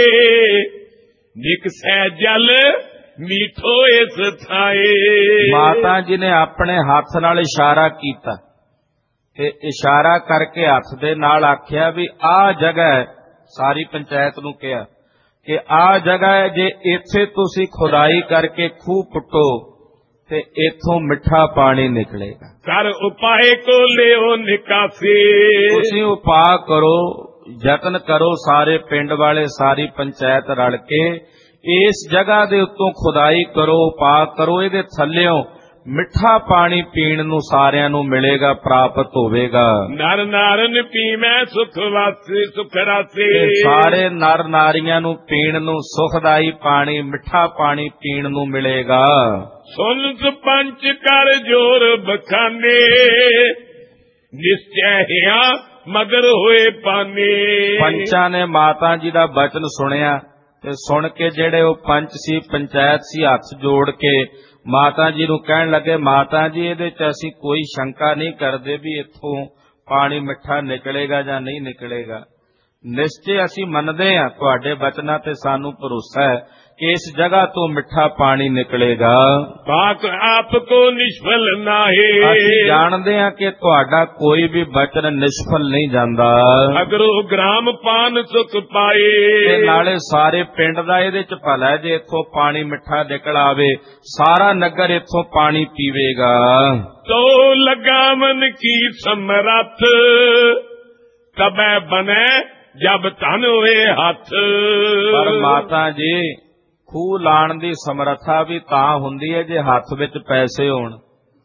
ਨਿਕ ਸਹਿ ਜਲ ਮੀਠੋ ਇਸ ਥਾਏ। ਮਾਤਾ ਜੀ ਨੇ ਆਪਣੇ ਹੱਥ ਨਾਲ ਇਸ਼ਾਰਾ ਕੀਤਾ ਤੇ ਇਸ਼ਾਰਾ ਕਰਕੇ ਹੱਥ ਦੇ ਨਾਲ ਆਖਿਆ ਵੀ ਆਹ ਜਗ੍ਹਾ ਹੈ। ਸਾਰੀ ਪੰਚਾਇਤ ਨੂੰ ਕਿਹਾ ਕਿ ਆਹ ਜਗ੍ਹਾ ਹੈ, ਜੇ ਇੱਥੇ ਤੁਸੀਂ ਖੁਦਾਈ ਕਰਕੇ ਖੂਹ ਪੁੱਟੋ ਤੇ ਇੱਥੋਂ ਮਿੱਠਾ ਪਾਣੀ ਨਿਕਲੇਗਾ। ਕਰ ਉਪਾਏ ਕੋ ਲਿਓ ਨਿਕਾਸੇ। ਤੁਸੀਂ ਉਪਾਅ ਕਰੋ, ਯਤਨ ਕਰੋ, ਸਾਰੇ ਪਿੰਡ ਵਾਲੇ, ਸਾਰੀ ਪੰਚਾਇਤ ਰਲ ਕੇ ਇਸ ਜਗ੍ਹਾ ਦੇ ਉੱਤੋਂ ਖੁਦਾਈ ਕਰੋ, ਉਪਾਅ ਕਰੋ, ਇਹਦੇ ਥੱਲਿਓਂ ਮਿੱਠਾ ਪਾਣੀ ਪੀਣ ਨੂੰ ਸਾਰਿਆਂ ਨੂੰ ਮਿਲੇਗਾ, ਪ੍ਰਾਪਤ ਹੋਵੇਗਾ। ਨਰ ਨਾਰਨ ਪੀਵੈ ਸੁਖ ਵਾਸੇ ਸੁਖ ਰਾਸੇ। ਸਾਰੇ ਨਰ ਨਾਰੀਆਂ ਨੂੰ ਪੀਣ ਨੂੰ ਸੁਖਦਾਈ ਪਾਣੀ, ਮਿੱਠਾ ਪਾਣੀ ਪੀਣ ਨੂੰ ਮਿਲੇਗਾ। ਸੁਨ ਪੰਚ ਕਰ ਜੋਰ ਬਖਾਨੇ, ਨਿਸ਼ਚੈ ਹਿਆ ਮਗਰ ਹੋਏ ਪਾਨੇ। ਪੰਚਾਂ ਨੇ ਮਾਤਾ ਜੀ ਦਾ ਬਚਨ ਸੁਣਿਆ ਤੇ ਸੁਣ ਕੇ ਜਿਹੜੇ ਉਹ ਪੰਚ ਸੀ, ਪੰਚਾਇਤ ਸੀ, ਹੱਥ ਜੋੜ ਕੇ ਮਾਤਾ ਜੀ ਨੂੰ ਕਹਿਣ ਲੱਗੇ, ਮਾਤਾ ਜੀ ਇਹਦੇ ਚ ਅਸੀਂ ਕੋਈ ਸ਼ੰਕਾ ਨਹੀਂ ਕਰਦੇ ਵੀ ਇੱਥੋਂ ਪਾਣੀ ਮਿੱਠਾ ਨਿਕਲੇਗਾ ਜਾਂ ਨਹੀਂ ਨਿਕਲੇਗਾ। ਨਿਸ਼ਚੇ ਅਸੀਂ ਮੰਨਦੇ ਹਾਂ, ਤੁਹਾਡੇ ਬਚਨਾਂ ਤੇ ਸਾਨੂੰ ਭਰੋਸਾ ਹੈ ਕਿ ਇਸ ਜਗ੍ਹਾ ਤੋਂ ਮਿੱਠਾ ਪਾਣੀ ਨਿਕਲੇਗਾ। ਬਾਤ ਆਪ ਕੋ ਨਿਸ਼ਫਲ ਨਾਹੀ, ਅਸੀਂ ਜਾਣਦੇ ਹਾਂ ਕਿ ਤੁਹਾਡਾ ਕੋਈ ਵੀ ਬਚਨ ਨਿਸ਼ਫਲ ਨਹੀਂ ਜਾਂਦਾ। ਅਗਰੋ ਗ੍ਰਾਮ ਪਾਨ ਸੁਖ ਪਾਏ, ਤੇ ਨਾਲੇ ਸਾਰੇ ਪਿੰਡ ਦਾ ਇਹਦੇ ਚ ਭਲਾ ਹੈ ਜੇ ਇੱਥੋਂ ਪਾਣੀ ਮਿੱਠਾ ਨਿਕਲ ਆਵੇ, ਸਾਰਾ ਨਗਰ ਇੱਥੋਂ ਪਾਣੀ ਪੀਵੇਗਾ। ਤੋ ਲਗਾ ਮਨ ਕੀ ਸਮਰੱਥ, ਤਬੈ ਬਨੇ ਜਬ ਧਨ ਹੋਏ ਹੱਥ। ਪਰ ਮਾਤਾ ਜੀ ਖੂਹ ਲਾਣ ਦੀ ਸਮਰੱਥਾ ਵੀ ਤਾਂ ਹੁੰਦੀ ਹੈ ਜੇ ਹੱਥ ਵਿੱਚ ਪੈਸੇ ਹੋਣ।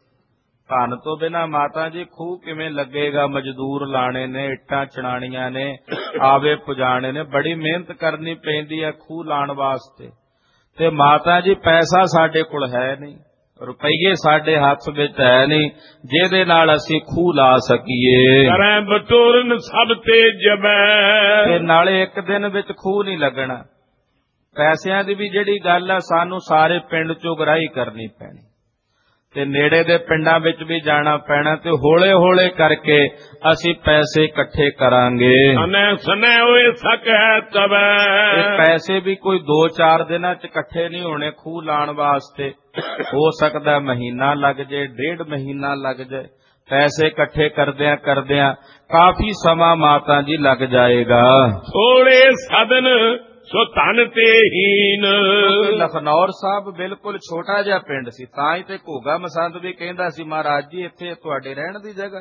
ਧਨ ਤੋਂ ਬਿਨਾਂ ਮਾਤਾ ਜੀ ਖੂਹ ਕਿਵੇਂ ਲੱਗੇਗਾ? ਮਜ਼ਦੂਰ ਲਾਣੇ ਨੇ, ਇੱਟਾਂ ਚਣਾਣੀਆਂ ਨੇ, ਆਵੇ ਪੁਜਾਣੇ ਨੇ, ਬੜੀ ਮਿਹਨਤ ਕਰਨੀ ਪੈਂਦੀ ਹੈ ਖੂਹ ਲਾਣ ਵਾਸਤੇ। ਤੇ ਮਾਤਾ ਜੀ ਪੈਸਾ ਸਾਡੇ ਕੋਲ ਹੈ ਨਹੀਂ, ਰੁਪਈਏ ਸਾਡੇ ਹੱਥ ਵਿੱਚ ਹੈ ਨਹੀਂ ਜਿਹਦੇ ਨਾਲ ਅਸੀਂ ਖੂਹ ਲਾ ਸਕੀਏ। ਕਰੈ ਬਟੋਰਨ ਸਭ ਤੇ ਜਬੈ, ਤੇ ਨਾਲੇ ਇੱਕ ਦਿਨ ਵਿੱਚ ਖੂਹ ਨਹੀਂ ਲੱਗਣਾ। ਪੈਸਿਆਂ ਦੀ ਵੀ ਜਿਹੜੀ ਗੱਲ ਹੈ ਸਾਨੂੰ ਸਾਰੇ ਪਿੰਡ ਚੋਂ ਗਰਾਹੀ ਕਰਨੀ ਪੈਣੀ ਤੇ ਨੇੜੇ ਦੇ ਪਿੰਡਾਂ ਵਿੱਚ ਵੀ ਜਾਣਾ ਪੈਣਾ ਤੇ ਹੌਲੇ ਹੌਲੇ ਕਰਕੇ ਅਸੀਂ ਪੈਸੇ ਇਕੱਠੇ ਕਰਾਂਗੇ। ਸਨੈ ਸਨੈ ਹੋਏ ਸਕ ਹੈ ਤਬੈ, ਇਹ ਪੈਸੇ ਵੀ ਕੋਈ ਦੋ ਚਾਰ ਦਿਨਾਂ ਚ ਇਕੱਠੇ ਨਹੀਂ ਹੋਣੇ ਖੂਹ ਲਾਣ ਵਾਸਤੇ। ਹੋ ਸਕਦਾ ਮਹੀਨਾ ਲੱਗ ਜਾਏ, ਡੇਢ ਮਹੀਨਾ ਲੱਗ ਜਾਏ। ਪੈਸੇ ਇਕੱਠੇ ਕਰਦਿਆਂ ਕਰਦਿਆਂ ਕਾਫੀ ਸਮਾਂ ਮਾਤਾ ਜੀ ਲੱਗ ਜਾਏਗਾ। ਥੋੜੇ ਸਾਧਨ ਸੋ ਧਨ ਤੇ ਹੀਨ। ਲਖਨੌਰ ਸਾਹਿਬ ਬਿਲਕੁਲ ਛੋਟਾ ਜਿਹਾ ਪਿੰਡ ਸੀ, ਤਾਂ ਹੀ ਤੇ ਘੋਗਾ ਮਸੰਦ ਵੀ ਕਹਿੰਦਾ ਸੀ ਮਹਾਰਾਜ ਜੀ ਇੱਥੇ ਤੁਹਾਡੇ ਰਹਿਣ ਦੀ ਜਗ੍ਹਾ।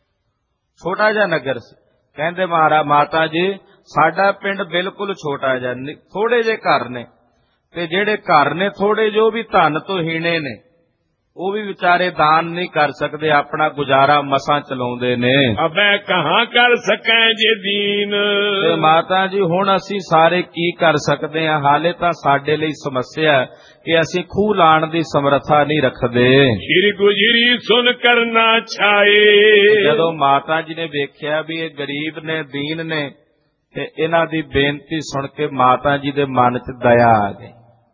ਛੋਟਾ ਜਿਹਾ ਨਗਰ ਸੀ। ਕਹਿੰਦੇ ਮਹਾਰਾਜ ਮਾਤਾ ਜੀ ਸਾਡਾ ਪਿੰਡ ਬਿਲਕੁਲ ਛੋਟਾ ਜਿਹਾ, ਥੋੜੇ ਜਿਹੇ ਘਰ ਨੇ ਤੇ ਜਿਹੜੇ ਘਰ ਨੇ ਥੋੜੇ ਜੋ ਵੀ ਧਨ ਤੋਂ ਹੀਣੇ ਨੇ, ਉਹ ਵੀ ਵਿਚਾਰੇ ਦਾਨ ਨਹੀਂ ਕਰ ਸਕਦੇ, ਆਪਣਾ ਗੁਜ਼ਾਰਾ ਮਸਾਂ ਚਲਾਉਂਦੇ ਨੇ। ਅਬੈ ਕਹਾਂ ਕਰ ਸਕੈ ਜੇ ਦੀਨ। ਤੇ ਮਾਤਾ ਜੀ ਹੁਣ ਅਸੀਂ ਸਾਰੇ ਕੀ ਕਰ ਸਕਦੇ ਹਾਂ? ਹਾਲੇ ਤਾਂ ਸਾਡੇ ਲਈ ਸਮੱਸਿਆ ਕਿ ਅਸੀਂ ਖੂਹ ਲਾਣ ਦੀ ਸਮਰੱਥਾ ਨਹੀਂ ਰੱਖਦੇ। ਸ਼੍ਰੀ ਗੁਜਰੀ ਸੁਨ ਕਰਨਾ ਛਾਏ, ਜਦੋਂ ਮਾਤਾ ਜੀ ਨੇ ਵੇਖਿਆ ਵੀ ਇਹ ਗਰੀਬ ਨੇ, ਦੀਨ ਨੇ, ਤੇ ਇਹਨਾਂ ਦੀ ਬੇਨਤੀ ਸੁਣ ਕੇ ਮਾਤਾ ਜੀ ਦੇ ਮਨ 'ਚ ਦਇਆ ਆ ਗਈ।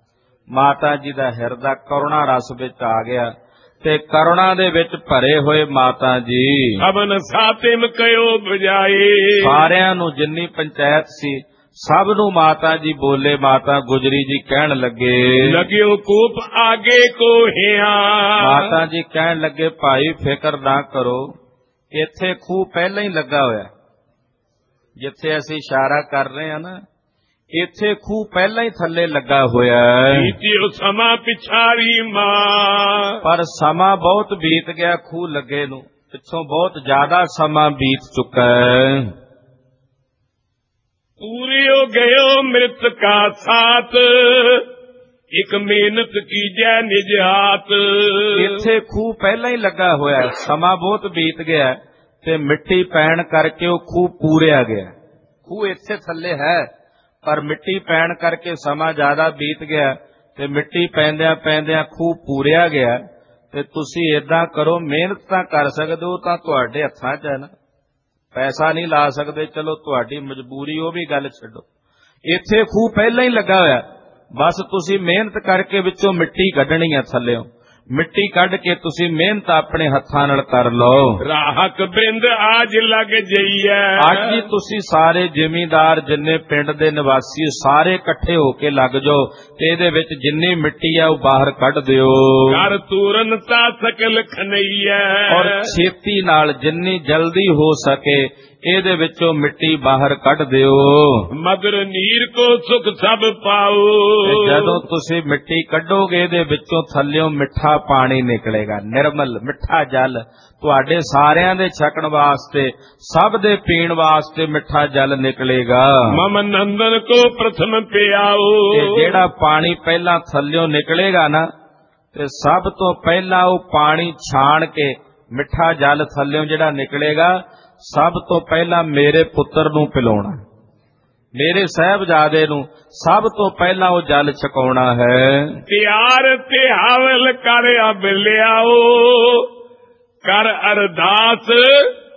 ਮਾਤਾ ਜੀ ਦਾ ਹਿਰਦਾ ਕਰੁਣਾ ਰਸ ਵਿੱਚ ਆ ਗਿਆ ਤੇ ਕਰੁਣਾ ਦੇ ਵਿੱਚ ਭਰੇ ਹੋਏ ਮਾਤਾ ਜੀ ਸਭਨ ਸਾਤਿਮ ਕਯੋ ਬਜਾਏ, ਸਾਰਿਆਂ ਨੂੰ ਜਿੰਨੀ ਪੰਚਾਇਤ ਸੀ ਸਭ ਨੂੰ ਮਾਤਾ ਜੀ ਬੋਲੇ। ਮਾਤਾ ਗੁਜਰੀ ਜੀ ਕਹਿਣ ਲੱਗੇ, ਲਗਿਓ ਕੂਪ ਆਗੇ ਕੋ ਹਿਆ। ਮਾਤਾ ਜੀ ਕਹਿਣ ਲੱਗੇ ਭਾਈ ਫਿਕਰ ਨਾ ਕਰੋ, ਇੱਥੇ ਖੂਹ ਪਹਿਲਾਂ ਹੀ ਲੱਗਾ ਹੋਇਆ। ਜਿੱਥੇ ਅਸੀਂ ਇਸ਼ਾਰਾ ਕਰ ਰਹੇ ਹਾਂ ਨਾ, ਇੱਥੇ ਖੂਹ ਪਹਿਲਾਂ ਹੀ ਥੱਲੇ ਲੱਗਾ ਹੋਇਆ ਹੈ। ਬੀਤਿਓ ਸਮਾਂ ਪਿਛਾਰੀ ਮਾਂ, ਪਰ ਸਮਾਂ ਬਹੁਤ ਬੀਤ ਗਿਆ ਖੂਹ ਲੱਗੇ ਨੂੰ, ਪਿੱਛੋਂ ਬਹੁਤ ਜ਼ਿਆਦਾ ਸਮਾਂ ਬੀਤ ਚੁੱਕਾ ਹੈ। ਪੂਰਿਓ ਗਇਓ ਮ੍ਰਿਤ ਕਾ ਸਾਥ, ਇੱਕ ਮਿਹਨਤ ਕੀਜੈ ਨਿਜ ਹਾਥ। ਇੱਥੇ ਖੂਹ ਪਹਿਲਾਂ ਹੀ ਲੱਗਾ ਹੋਇਆ, ਸਮਾਂ ਬਹੁਤ ਬੀਤ ਗਿਆ ਤੇ ਮਿੱਟੀ ਪੈਣ ਕਰਕੇ ਉਹ ਖੂਹ ਪੂਰਿਆ ਗਿਆ। ਖੂਹ ਇੱਥੇ ਥੱਲੇ ਹੈ ਪਰ ਮਿੱਟੀ ਪੈਣ ਕਰਕੇ ਸਮਾਂ ਜ਼ਿਆਦਾ ਬੀਤ ਗਿਆ ਤੇ ਮਿੱਟੀ ਪੈਂਦਿਆਂ ਪੈਂਦਿਆਂ ਖੂਹ ਪੂਰਿਆ ਗਿਆ। ਤੇ ਤੁਸੀਂ ਏਦਾਂ ਕਰੋ, ਮਿਹਨਤ ਤਾਂ ਕਰ ਸਕਦੇ ਹੋ, ਤਾਂ ਤੁਹਾਡੇ ਹੱਥਾਂ 'ਚ ਹੈ ਨਾ, ਪੈਸਾ ਨਹੀਂ ਲਾ ਸਕਦੇ, ਚਲੋ ਤੁਹਾਡੀ ਮਜਬੂਰੀ, ਉਹ ਵੀ ਗੱਲ ਛੱਡੋ। ਇੱਥੇ ਖੂਹ ਪਹਿਲਾਂ ਹੀ ਲੱਗਾ ਹੋਇਆ, ਬਸ ਤੁਸੀਂ ਮਿਹਨਤ ਕਰਕੇ ਵਿੱਚੋਂ ਮਿੱਟੀ ਕੱਢਣੀ ਹੈ ਥੱਲਿਓਂ। ਮਿੱਟੀ ਕੱਢ ਕੇ ਤੁਸੀਂ ਮਿਹਨਤ ਆਪਣੇ ਹੱਥਾਂ ਨਾਲ ਕਰ ਲਓ। ਰਾਹਕ ਬਿੰਦ ਆਜ ਲੱਗ ਜਈਐ, ਅੱਜ ਹੀ ਤੁਸੀਂ ਸਾਰੇ ਜ਼ਿਮੀਂਦਾਰ ਜਿੰਨੇ ਪਿੰਡ ਦੇ ਨਿਵਾਸੀ ਸਾਰੇ ਇਕੱਠੇ ਹੋ ਕੇ ਲੱਗ ਜਾਓ ਤੇ ਇਹਦੇ ਵਿੱਚ ਜਿੰਨੀ ਮਿੱਟੀ ਆ ਉਹ ਬਾਹਰ ਕੱਢ ਦਿਓ। ਕਰ ਤੂਰਨ ਤਾ ਸਕਲ ਖਨਈਐ, ਔਰ ਛੇਤੀ ਨਾਲ ਜਿੰਨੀ ਜਲਦੀ ਹੋ ਸਕੇ ਇਹਦੇ ਵਿੱਚੋਂ ਮਿੱਟੀ ਬਾਹਰ ਕੱਢ ਦਿਓ। ਮਦਰ ਨੀਰ ਕੋ ਸੁਖ ਸਭ ਪਾਓ, ਜਦੋਂ ਤੁਸੀਂ ਮਿੱਟੀ ਕੱਢੋਗੇ ਇਹਦੇ ਵਿੱਚੋਂ ਥੱਲਿਓਂ ਮਿੱਠਾ ਪਾਣੀ ਨਿਕਲੇਗਾ, ਨਿਰਮਲ ਮਿੱਠਾ ਜਲ ਤੁਹਾਡੇ ਸਾਰਿਆਂ ਦੇ ਛਕਣ ਵਾਸਤੇ, ਸਭ ਦੇ ਪੀਣ ਵਾਸਤੇ ਮਿੱਠਾ ਜਲ ਨਿਕਲੇਗਾ। ਮਮ ਨੰਦਨ ਕੋ ਪ੍ਰਥਮ ਪਿਆਓ, ਤੇ ਜਿਹੜਾ ਪਾਣੀ ਪਹਿਲਾਂ ਥੱਲਿਓਂ ਨਿਕਲੇਗਾ ਨਾ, ਤੇ ਸਭ ਤੋਂ ਪਹਿਲਾਂ ਉਹ ਪਾਣੀ ਛਾਣ ਕੇ ਮਿੱਠਾ ਜਲ ਥੱਲਿਓਂ ਜਿਹੜਾ ਨਿਕਲੇਗਾ, ਸਭ ਤੋਂ ਪਹਿਲਾਂ ਮੇਰੇ ਪੁੱਤਰ ਨੂੰ ਪਿਲਾਉਣਾ, ਮੇਰੇ ਸਾਹਿਬਜ਼ਾਦੇ ਨੂੰ ਸਭ ਤੋਂ ਪਹਿਲਾਂ ਉਹ ਜਲ ਛਕਾਉਣਾ ਹੈ। ਤਿਆਰ ਤਿਹਾਵਲ ਕਰ ਅਬ ਲਿਆਓ, ਕਰ ਅਰਦਾਸ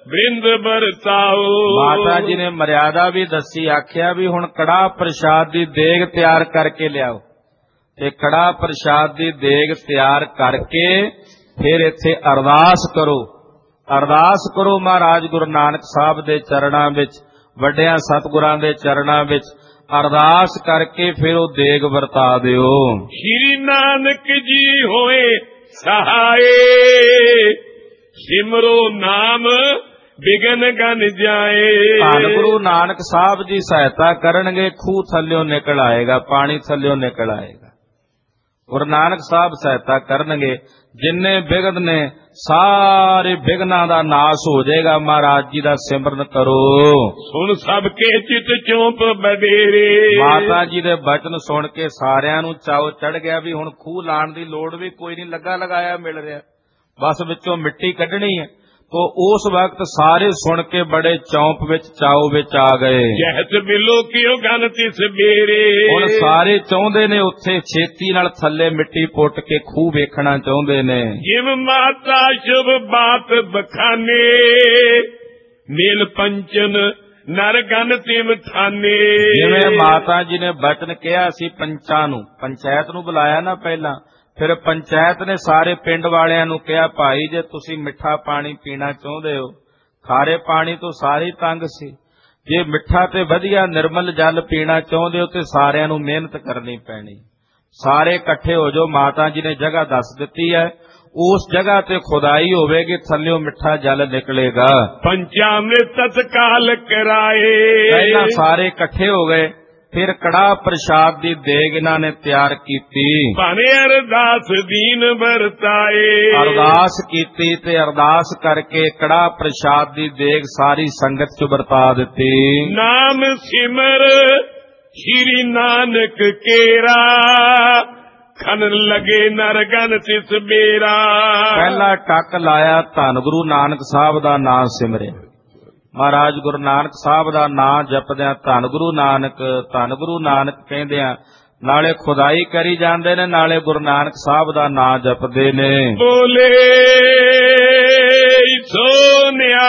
ਬ੍ਰਿੰਦ ਵਰਤਾਓ। ਮਾਤਾ ਜੀ ਨੇ ਮਰਿਆਦਾ ਵੀ ਦੱਸੀ, ਆਖਿਆ ਵੀ ਹੁਣ ਕੜਾਹ ਪ੍ਰਸ਼ਾਦ ਦੀ ਦੇਗ ਤਿਆਰ ਕਰਕੇ ਲਿਆਓ, ਤੇ ਕੜਾਹ ਪ੍ਰਸ਼ਾਦ ਦੀ ਦੇਗ ਤਿਆਰ ਕਰਕੇ ਫਿਰ ਇੱਥੇ ਅਰਦਾਸ ਕਰੋ। ਅਰਦਾਸ ਕਰੋ ਮਹਾਰਾਜ ਗੁਰੂ ਨਾਨਕ ਸਾਹਿਬ ਦੇ ਚਰਨਾਂ ਵਿੱਚ, ਵੱਡਿਆਂ ਸਤਿਗੁਰਾਂ ਦੇ ਚਰਨਾਂ ਵਿੱਚ ਅਰਦਾਸ ਕਰਕੇ ਫਿਰ ਉਹ ਦੇਗ ਵਰਤਾ ਦਿਓ। ਸ਼੍ਰੀ ਨਾਨਕ ਜੀ ਹੋਏ ਸਹਾਏ, ਸਿਮਰੋ ਨਾਮ ਬਿਗਨ ਗਨ ਜਾਏ। ਧੰਨ ਗੁਰੂ ਨਾਨਕ ਸਾਹਿਬ ਜੀ ਸਹਾਇਤਾ ਕਰਨਗੇ, ਖੂਹ ਥੱਲਿਓਂ ਨਿਕਲ ਆਏਗਾ, ਪਾਣੀ ਥੱਲਿਓਂ ਨਿਕਲ ਆਏਗਾ। ਗੁਰੂ ਨਾਨਕ ਸਾਹਿਬ ਸਹਾਇਤਾ ਕਰਨਗੇ, ਜਿੰਨੇ ਬਿਗਨ ਨੇ ਸਾਰੇ ਬਿਗਨਾਂ ਦਾ ਨਾਸ ਹੋ ਜਾਏਗਾ। ਮਹਾਰਾਜ ਜੀ ਦਾ ਸਿਮਰਨ ਕਰੋ। ਸੁਣ ਸਭ ਕੇ ਚਿਤ ਚੋਂਪ ਬਡੇਰੇ। ਮਾਤਾ ਜੀ ਦੇ ਬਚਨ ਸੁਣ ਕੇ ਸਾਰਿਆਂ ਨੂੰ ਚਾਉ ਚੜ ਗਿਆ ਵੀ ਹੁਣ ਖੂਹ ਲਾਣ ਦੀ ਲੋੜ ਵੀ ਕੋਈ ਨਹੀਂ, ਲੱਗਾ ਲਗਾਇਆ ਮਿਲ ਰਿਹਾ, ਬਸ ਵਿੱਚੋਂ ਮਿੱਟੀ ਕੱਢਣੀ ਹੈ। ਤੋ ਉਸ ਵਕਤ ਸਾਰੇ ਸੁਣ ਕੇ ਬੜੇ ਚੌਂਪ ਵਿੱਚ ਚਾਉ ਵਿੱਚ ਆ ਗਏ। ਜਹਤ ਮਿਲੋ ਕਿਉ ਗਨ ਤਿਸ ਬੇਰੇ। ਹੁਣ ਸਾਰੇ ਚਾਹੁੰਦੇ ਨੇ ਉੱਥੇ ਛੇਤੀ ਨਾਲ ਥੱਲੇ ਮਿੱਟੀ ਪੁੱਟ ਕੇ ਖੂਹ ਵੇਖਣਾ ਚਾਹੁੰਦੇ ਨੇ। ਜਿਵ ਮਾਤਾ ਸ਼ੁਭ ਬਾਤ ਬਖਾਨੇ, ਨੀਲ ਪੰਚਨ ਨਰ ਗਨ ਤਿਮ ਥਾਨੇ। ਜਿਵੇਂ ਮਾਤਾ ਜੀ ਨੇ ਬਚਨ ਕਿਹਾ ਸੀ ਪੰਚਾਂ ਨੂੰ, ਪੰਚਾਇਤ ਨੂੰ ਬੁਲਾਇਆ ਨਾ ਪਹਿਲਾਂ, ਫਿਰ ਪੰਚਾਇਤ ਨੇ ਸਾਰੇ ਪਿੰਡ ਵਾਲਿਆਂ ਨੂੰ ਕਿਹਾ, ਭਾਈ ਜੇ ਤੁਸੀਂ ਮਿੱਠਾ ਪਾਣੀ ਪੀਣਾ ਚਾਹੁੰਦੇ ਹੋ, ਖਾਰੇ ਪਾਣੀ ਤੋਂ ਸਾਰੇ ਤੰਗ ਸੀ, ਜੇ ਮਿੱਠਾ ਤੇ ਵਧੀਆ ਨਿਰਮਲ ਜਲ ਪੀਣਾ ਚਾਹੁੰਦੇ ਹੋ ਤੇ ਸਾਰਿਆਂ ਨੂੰ ਮਿਹਨਤ ਕਰਨੀ ਪੈਣੀ। ਸਾਰੇ ਇਕੱਠੇ ਹੋ ਜਾਓ। ਮਾਤਾ ਜੀ ਨੇ ਜਗ੍ਹਾ ਦੱਸ ਦਿੱਤੀ ਹੈ, ਉਸ ਜਗ੍ਹਾ ਤੇ ਖੁਦਾਈ ਹੋਵੇਗੀ, ਥੱਲਿਓਂ ਮਿੱਠਾ ਜਲ ਨਿਕਲੇਗਾ। ਪੰਚਾਮ੍ਰਿਤ ਤਤਕਾਲ ਕਰਾਏ। ਪਹਿਲਾਂ ਸਾਰੇ ਇਕੱਠੇ ਹੋ ਗਏ, ਫਿਰ ਕੜਾਹ ਪ੍ਰਸ਼ਾਦ ਦੀ ਦੇਗ ਇਹਨਾਂ ਨੇ ਤਿਆਰ ਕੀਤੀ। ਭਾਵੇਂ ਅਰਦਾਸ ਦੀਨ ਵਰਤਾਏ। ਅਰਦਾਸ ਕੀਤੀ ਤੇ ਅਰਦਾਸ ਕਰਕੇ ਕੜਾਹ ਪ੍ਰਸ਼ਾਦ ਦੀ ਦੇਗ ਸਾਰੀ ਸੰਗਤ ਚ ਵਰਤਾ ਦਿੱਤੀ। ਨਾਮ ਸਿਮਰ ਸ਼੍ਰੀ ਨਾਨਕ ਕੇਰਾ, ਖਨ ਲਗੇ ਨਰਗਨ ਤਿਸ ਬੇਰਾ। ਪਹਿਲਾ ਟੱਕ ਲਾਇਆ, ਧੰਨ ਗੁਰੂ ਨਾਨਕ ਸਾਹਿਬ ਦਾ ਨਾਮ ਸਿਮਰਿਆ। ਮਹਾਰਾਜ ਗੁਰੂ ਨਾਨਕ ਸਾਹਿਬ ਦਾ ਨਾਮ ਜਪਦਿਆਂ ਧੰਨ ਗੁਰੂ ਨਾਨਕ ਧੰਨ ਗੁਰੂ ਨਾਨਕ ਕਹਿੰਦਿਆਂ ਨਾਲੇ ਖੁਦਾਈ ਕਰੀ ਜਾਂਦੇ ਨੇ, ਨਾਲੇ ਗੁਰੂ ਨਾਨਕ ਸਾਹਿਬ ਦਾ ਨਾਮ ਜਪਦੇ ਨੇ। ਬੋਲੇ ਸੋਨਿਆ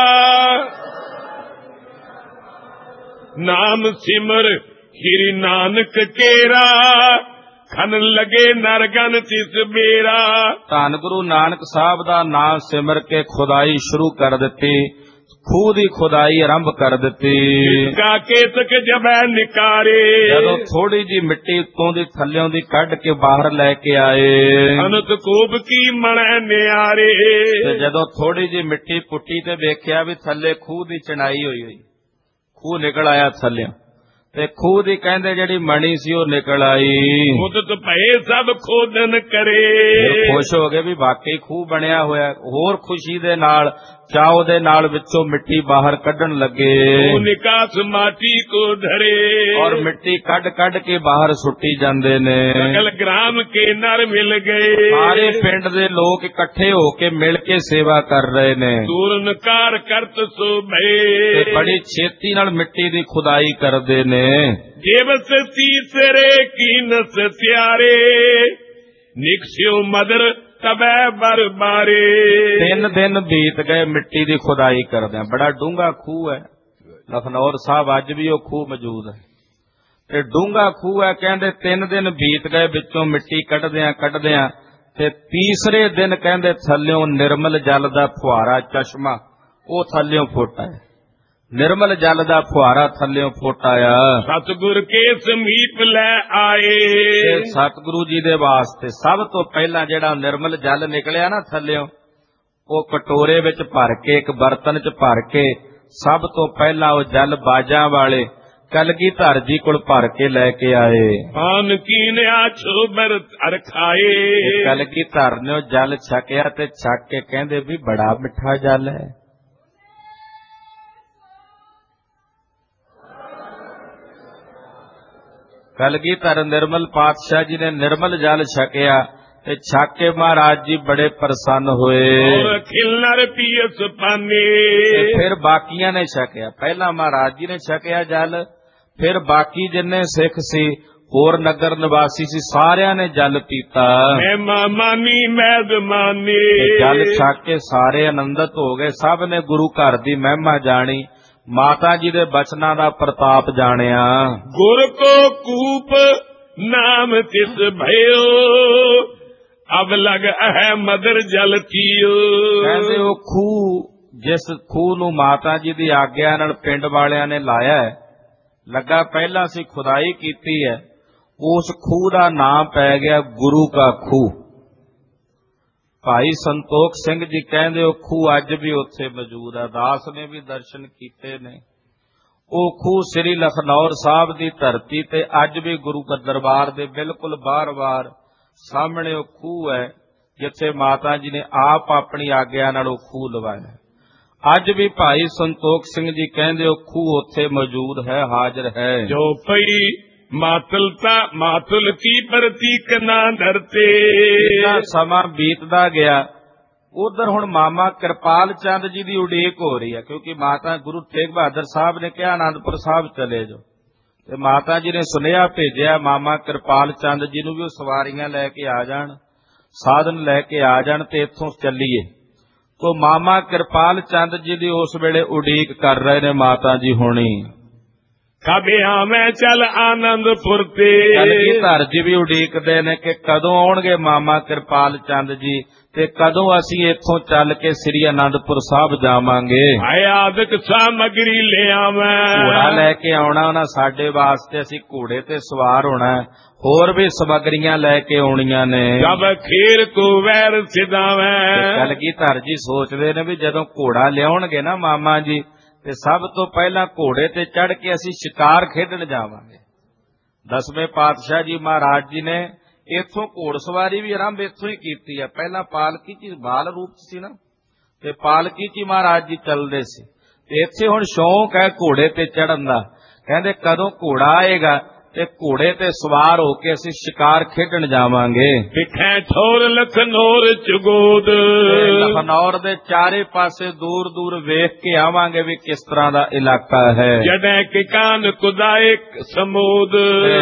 ਨਾਮ ਸਿਮਰ ਸ਼੍ਰੀ ਨਾਨਕ ਕੇਰਾ, ਖਨ ਲਗੇ ਨਰਗਨ ਤਿਸ ਬੇਰਾ। ਧੰਨ ਗੁਰੂ ਨਾਨਕ ਸਾਹਿਬ ਦਾ ਨਾਮ ਸਿਮਰ ਕੇ ਖੁਦਾਈ ਸ਼ੁਰੂ ਕਰ ਦਿੱਤੀ, ਖੂਹ ਦੀ ਖੁਦਾਈ ਆਰੰਭ ਕਰ ਦਿੱਤੀ। ਕਾ ਕੇਤਕ ਜਬੈ ਨਿਕਾਰੇ। ਜਦੋਂ ਥੋੜੀ ਜੀ ਮਿੱਟੀ ਉੱਤੋਂ ਦੀ ਥੱਲਿਓਂ ਦੀ ਕੱਢ ਕੇ ਬਾਹਰ ਲੈ ਕੇ ਆਏ। ਅਨੰਤ ਕੂਪ ਕੀ ਮਣੈ ਨਿਆਰੇ। ਤੇ ਜਦੋਂ ਥੋੜੀ ਜੀ ਮਿੱਟੀ ਪੁੱਟੀ ਤੇ ਵੇਖਿਆ ਵੀ ਥੱਲੇ ਖੂਹ ਦੀ ਚਣਾਈ ਹੋਈ ਹੋਈ, ਖੂਹ ਨਿਕਲ ਆਇਆ ਥੱਲਿਓਂ, ਤੇ ਖੂਹ ਦੀ ਕਹਿੰਦੇ ਜਿਹੜੀ ਮਣੀ ਸੀ ਉਹ ਨਿਕਲ ਆਈ। ਮੁਦਤ ਭਏ ਸਭ ਖੋਦਨ ਕਰੇ। ਖੁਸ਼ ਹੋ ਗਏ ਵੀ ਵਾਕਈ ਖੂਹ ਬਣਿਆ ਹੋਇਆ। ਹੋਰ ਖੁਸ਼ੀ ਦੇ ਨਾਲ ਚਾਉ ਦੇ ਨਾਲ ਵਿੱਚੋਂ ਮਿੱਟੀ ਬਾਹਰ ਕੱਢਣ ਲੱਗੇ। ਉਹ ਨਿਕਾਸ ਮਾਟੀ ਕੋ ਧਰੇ। ਔਰ ਮਿੱਟੀ ਕੱਢ ਕੱਢ ਕੇ ਬਾਹਰ ਸੁੱਟੀ ਜਾਂਦੇ ਨੇ। ਸਗਲ ਗ੍ਰਾਮ ਕੇ ਨਰ ਮਿਲ ਗਏ। ਸਾਰੇ ਪਿੰਡ ਦੇ ਲੋਕ ਇਕੱਠੇ ਹੋ ਕੇ ਮਿਲ ਕੇ ਸੇਵਾ ਕਰ ਰਹੇ ਨੇ। ਦੂਰਨਕਾਰ ਕਰਤ ਸੋ ਭਏ। ਤੇ ਬੜੀ ਛੇਤੀ ਨਾਲ ਮਿੱਟੀ ਦੀ ਖੁਦਾਈ ਕਰਦੇ ਨੇ। ਦੇਵਸ ਤੀਸਰੇ ਕੀ ਨਸ ਤਿਆਰੇ, ਨਿਕਸਿਓ ਮਦਰ ਤਬੈ ਬਰਬਾਰੇ। ਤਿੰਨ ਦਿਨ ਬੀਤ ਗਏ ਮਿੱਟੀ ਦੀ ਖੁਦਾਈ ਕਰਦਿਆਂ। ਬੜਾ ਡੂੰਘਾ ਖੂਹ ਹੈ, ਲਖਨੌਰ ਸਾਹਿਬ ਅੱਜ ਵੀ ਉਹ ਖੂਹ ਮੌਜੂਦ ਹੈ, ਤੇ ਡੂੰਘਾ ਖੂਹ ਹੈ। ਕਹਿੰਦੇ ਤਿੰਨ ਦਿਨ ਬੀਤ ਗਏ ਵਿੱਚੋਂ ਮਿੱਟੀ ਕੱਢਦਿਆਂ ਕੱਢਦਿਆਂ, ਤੇ ਤੀਸਰੇ ਦਿਨ ਕਹਿੰਦੇ ਥੱਲਿਓਂ ਨਿਰਮਲ ਜਲ ਦਾ ਫੁਹਾਰਾ ਚਸ਼ਮਾ ਉਹ ਥੱਲਿਓਂ ਫੁੱਟ ਆਇਆ। ਨਿਰਮਲ ਜਲ ਦਾ ਫੁਹਾਰਾ ਥੱਲਿਓਂ ਫੁੱਟ ਆਇਆ। ਸਤਿਗੁਰ ਕੇ ਸਮੀਪ ਲੈ ਆਏ। ਸਤਿਗੁਰੂ ਜੀ ਦੇ ਵਾਸਤੇ ਸਭ ਤੋਂ ਪਹਿਲਾਂ ਜਿਹੜਾ ਨਿਰਮਲ ਜਲ ਨਿਕਲਿਆ ਨਾ ਥੱਲਿਓਂ, ਉਹ ਕਟੋਰੇ ਵਿੱਚ ਭਰ ਕੇ, ਇੱਕ ਬਰਤਨ 'ਚ ਭਰ ਕੇ, ਸਭ ਤੋਂ ਪਹਿਲਾਂ ਉਹ ਜਲ ਬਾਜਾਂ ਵਾਲੇ ਕਲਗੀਧਰ ਜੀ ਕੋਲ ਭਰ ਕੇ ਲੈ ਕੇ ਆਏ। ਆਨ ਕੀਨਿਆ ਛੋਬਰ ਅਰਖਾਏ। ਕਲਗੀਧਰ ਨੇ ਉਹ ਜਲ ਛਕਿਆ ਤੇ ਛਕ ਕੇ ਕਹਿੰਦੇ ਵੀ ਬੜਾ ਮਿੱਠਾ ਜਲ ਹੈ। ਕਲਗੀਧਰ ਨਿਰਮਲ ਪਾਤਸ਼ਾਹ ਜੀ ਨੇ ਨਿਰਮਲ ਜਲ ਛਕਿਆ ਤੇ ਛਕ ਕੇ ਮਹਾਰਾਜ ਜੀ ਬੜੇ ਪ੍ਰਸੰਨ ਹੋਏ। ਖਿਲਨਰ ਪੀਸ ਪਾਨੇ। ਫਿਰ ਬਾਕੀਆਂ ਨੇ ਛਕਿਆ। ਪਹਿਲਾਂ ਮਹਾਰਾਜ ਜੀ ਨੇ ਛਕਿਆ ਜਲ, ਫਿਰ ਬਾਕੀ ਜਿੰਨੇ ਸਿੱਖ ਸੀ ਹੋਰ ਨਗਰ ਨਿਵਾਸੀ ਸੀ, ਸਾਰਿਆਂ ਨੇ ਜਲ ਪੀਤਾ। ਮਹਿਮਾ ਮਾਨੀ ਮੈਦਮਾਨੀ, ਜਲ ਛਕ ਕੇ ਸਾਰੇ ਆਨੰਦਿਤ ਹੋ ਗਏ। ਸਭ ਨੇ ਗੁਰੂ ਘਰ ਦੀ ਮਹਿਮਾ ਜਾਣੀ, ਮਾਤਾ ਜੀ ਦੇ ਬਚਨਾਂ ਦਾ ਪ੍ਰਤਾਪ ਜਾਣਿਆ। ਗੁਰ ਕੋ ਕੂਪ ਨਾਮ ਤਿਸ ਭਇਓ, ਅਬ ਲਗ ਹੈ ਮਦਰ ਜਲ ਪੀਓ। ਕਹਿੰਦੇ ਉਹ ਖੂਹ, ਜਿਸ ਖੂਹ ਨੂੰ ਮਾਤਾ ਜੀ ਦੀ ਆਗਿਆ ਨਾਲ ਪਿੰਡ ਵਾਲਿਆਂ ਨੇ ਲਾਇਆ ਹੈ, ਲੱਗਾ ਪਹਿਲਾਂ ਸੀ ਖੁਦਾਈ ਕੀਤੀ ਹੈ, ਉਸ ਖੂਹ ਦਾ ਨਾਮ ਪੈ ਗਿਆ ਗੁਰੂ ਕਾ ਖੂਹ। ਭਾਈ ਸੰਤੋਖ ਸਿੰਘ ਜੀ ਕਹਿੰਦੇ ਉਹ ਖੂਹ ਅੱਜ ਵੀ ਉੱਥੇ ਮੌਜੂਦ ਹੈ। ਦਾਸ ਨੇ ਵੀ ਦਰਸ਼ਨ ਕੀਤੇ ਨੇ। ਉਹ ਖੂਹ ਸ੍ਰੀ ਲਖਨੌਰ ਸਾਹਿਬ ਦੀ ਧਰਤੀ ਤੇ ਅੱਜ ਵੀ ਗੁਰੂ ਕੇ ਦਰਬਾਰ ਦੇ ਬਿਲਕੁਲ ਬਾਰ-ਬਾਰ ਸਾਹਮਣੇ ਉਹ ਖੂਹ ਹੈ, ਜਿੱਥੇ ਮਾਤਾ ਜੀ ਨੇ ਆਪ ਆਪਣੀ ਆਗਿਆ ਨਾਲ ਉਹ ਖੂਹ ਲਵਾਇਆ। ਅੱਜ ਵੀ ਭਾਈ ਸੰਤੋਖ ਸਿੰਘ ਜੀ ਕਹਿੰਦੇ ਉਹ ਖੂਹ ਉੱਥੇ ਮੌਜੂਦ ਹੈ, ਹਾਜ਼ਰ ਹੈ। ਜੋ ਪਈ ਮਾਤਲਤਾ ਮਾਤੁਲ ਕੀ ਪ੍ਰਤੀਕ ਨਾ ਧਰਤੇ। ਸਮਾਂ ਬੀਤਦਾ ਗਿਆ, ਉਧਰ ਹੁਣ ਮਾਮਾ ਕਿਰਪਾਲ ਚੰਦ ਜੀ ਦੀ ਉਡੀਕ ਹੋ ਰਹੀ ਹੈ, ਕਿਉਂਕਿ ਮਾਤਾ ਗੁਰੂ ਤੇਗ ਬਹਾਦਰ ਸਾਹਿਬ ਨੇ ਕਿਹਾ ਆਨੰਦਪੁਰ ਸਾਹਿਬ ਚਲੇ ਜਾਓ, ਤੇ ਮਾਤਾ ਜੀ ਨੇ ਸੁਨੇਹਾ ਭੇਜਿਆ ਮਾਮਾ ਕਿਰਪਾਲ ਚੰਦ ਜੀ ਨੂੰ ਵੀ ਉਹ ਸਵਾਰੀਆਂ ਲੈ ਕੇ ਆ ਜਾਣ, ਸਾਧਨ ਲੈ ਕੇ ਆ ਜਾਣ ਤੇ ਇੱਥੋਂ ਚੱਲੀਏ। ਤੋ ਮਾਮਾ ਕਿਰਪਾਲ ਚੰਦ ਜੀ ਦੀ ਉਸ ਵੇਲੇ ਉਡੀਕ ਕਰ ਰਹੇ ਨੇ ਮਾਤਾ ਜੀ ਹੁਣੀ। ਕਦੇ ਆਵੇਂ ਚੱਲ ਆਨੰਦਪੁਰ ਤੇ। ਕਲਗੀਧਰ ਜੀ ਵੀ ਉਡੀਕਦੇ ਨੇ ਕਿ ਕਦੋਂ ਆਉਣਗੇ ਮਾਮਾ ਕਿਰਪਾਲ ਚੰਦ ਜੀ, ਤੇ ਕਦੋਂ ਅਸੀਂ ਇੱਥੋਂ ਚੱਲ ਕੇ ਸ੍ਰੀ ਆਨੰਦਪੁਰ ਸਾਹਿਬ ਜਾਵਾਂਗੇ। ਆਦਿਕ ਸਾਮਗਰੀ ਲੈ ਆਵਾਂ, ਘੋੜਾ ਲੈ ਕੇ ਆਉਣਾ ਉਹਨਾਂ ਸਾਡੇ ਵਾਸਤੇ, ਅਸੀਂ ਘੋੜੇ ਤੇ ਸਵਾਰ ਹੋਣਾ, ਹੋਰ ਵੀ ਸਮਗਰੀਆਂ ਲੈ ਕੇ ਆਉਣੀਆਂ ਨੇ। ਜਬ ਖੀਰ ਕੋ ਵੈਰ ਸਿਧਾਵੇਂ। ਕਲਗੀਧਰ ਜੀ ਸੋਚਦੇ ਨੇ ਵੀ ਜਦੋਂ ਘੋੜਾ ਲਿਆਉਣਗੇ ਨਾ ਮਾਮਾ ਜੀ, ਤੇ ਸਭ ਤੋਂ ਪਹਿਲਾਂ ਘੋੜੇ ਤੇ ਚੜ੍ਹ ਕੇ ਅਸੀਂ ਸ਼ਿਕਾਰ ਖੇਡਣ ਜਾਵਾਂਗੇ। ਦਸਵੇਂ ਪਾਤਸ਼ਾਹ ਜੀ ਮਹਾਰਾਜ ਜੀ ਨੇ ਇੱਥੋਂ ਘੋੜਸਵਾਰੀ ਵੀ ਆਰੰਭ ਇੱਥੋਂ ਹੀ ਕੀਤੀ ਹੈ। ਪਹਿਲਾਂ ਪਾਲਕੀ ਚ ਬਾਲ ਰੂਪ ਸੀ ਨਾ, ਤੇ ਪਾਲਕੀ ਚ ਮਹਾਰਾਜ ਜੀ ਚੱਲਦੇ ਸੀ, ਤੇ ਇੱਥੇ ਹੁਣ ਸ਼ੌਂਕ ਹੈ ਘੋੜੇ ਤੇ ਚੜ੍ਹਨ ਦਾ। ਕਹਿੰਦੇ ਕਦੋਂ ਘੋੜਾ ਆਏਗਾ ਤੇ ਘੋੜੇ ਤੇ ਸਵਾਰ ਹੋ ਕੇ ਅਸੀਂ ਸ਼ਿਕਾਰ ਖੇਡਣ ਜਾਵਾਂਗੇ। ਪਿੱਠੇ ਠੋਰ ਲਖਨੌਰ ਚਗੋਦ, ਲਖਨੌਰ ਦੇ ਚਾਰੇ ਪਾਸੇ ਦੂਰ ਦੂਰ ਵੇਖ ਕੇ ਆਵਾਂਗੇ ਵੀ ਕਿਸ ਤਰ੍ਹਾਂ ਦਾ ਇਲਾਕਾ ਹੈ। ਜੜੇ ਕਿਕਾਨ ਕੁਦਾਏ ਸਮੂਦ,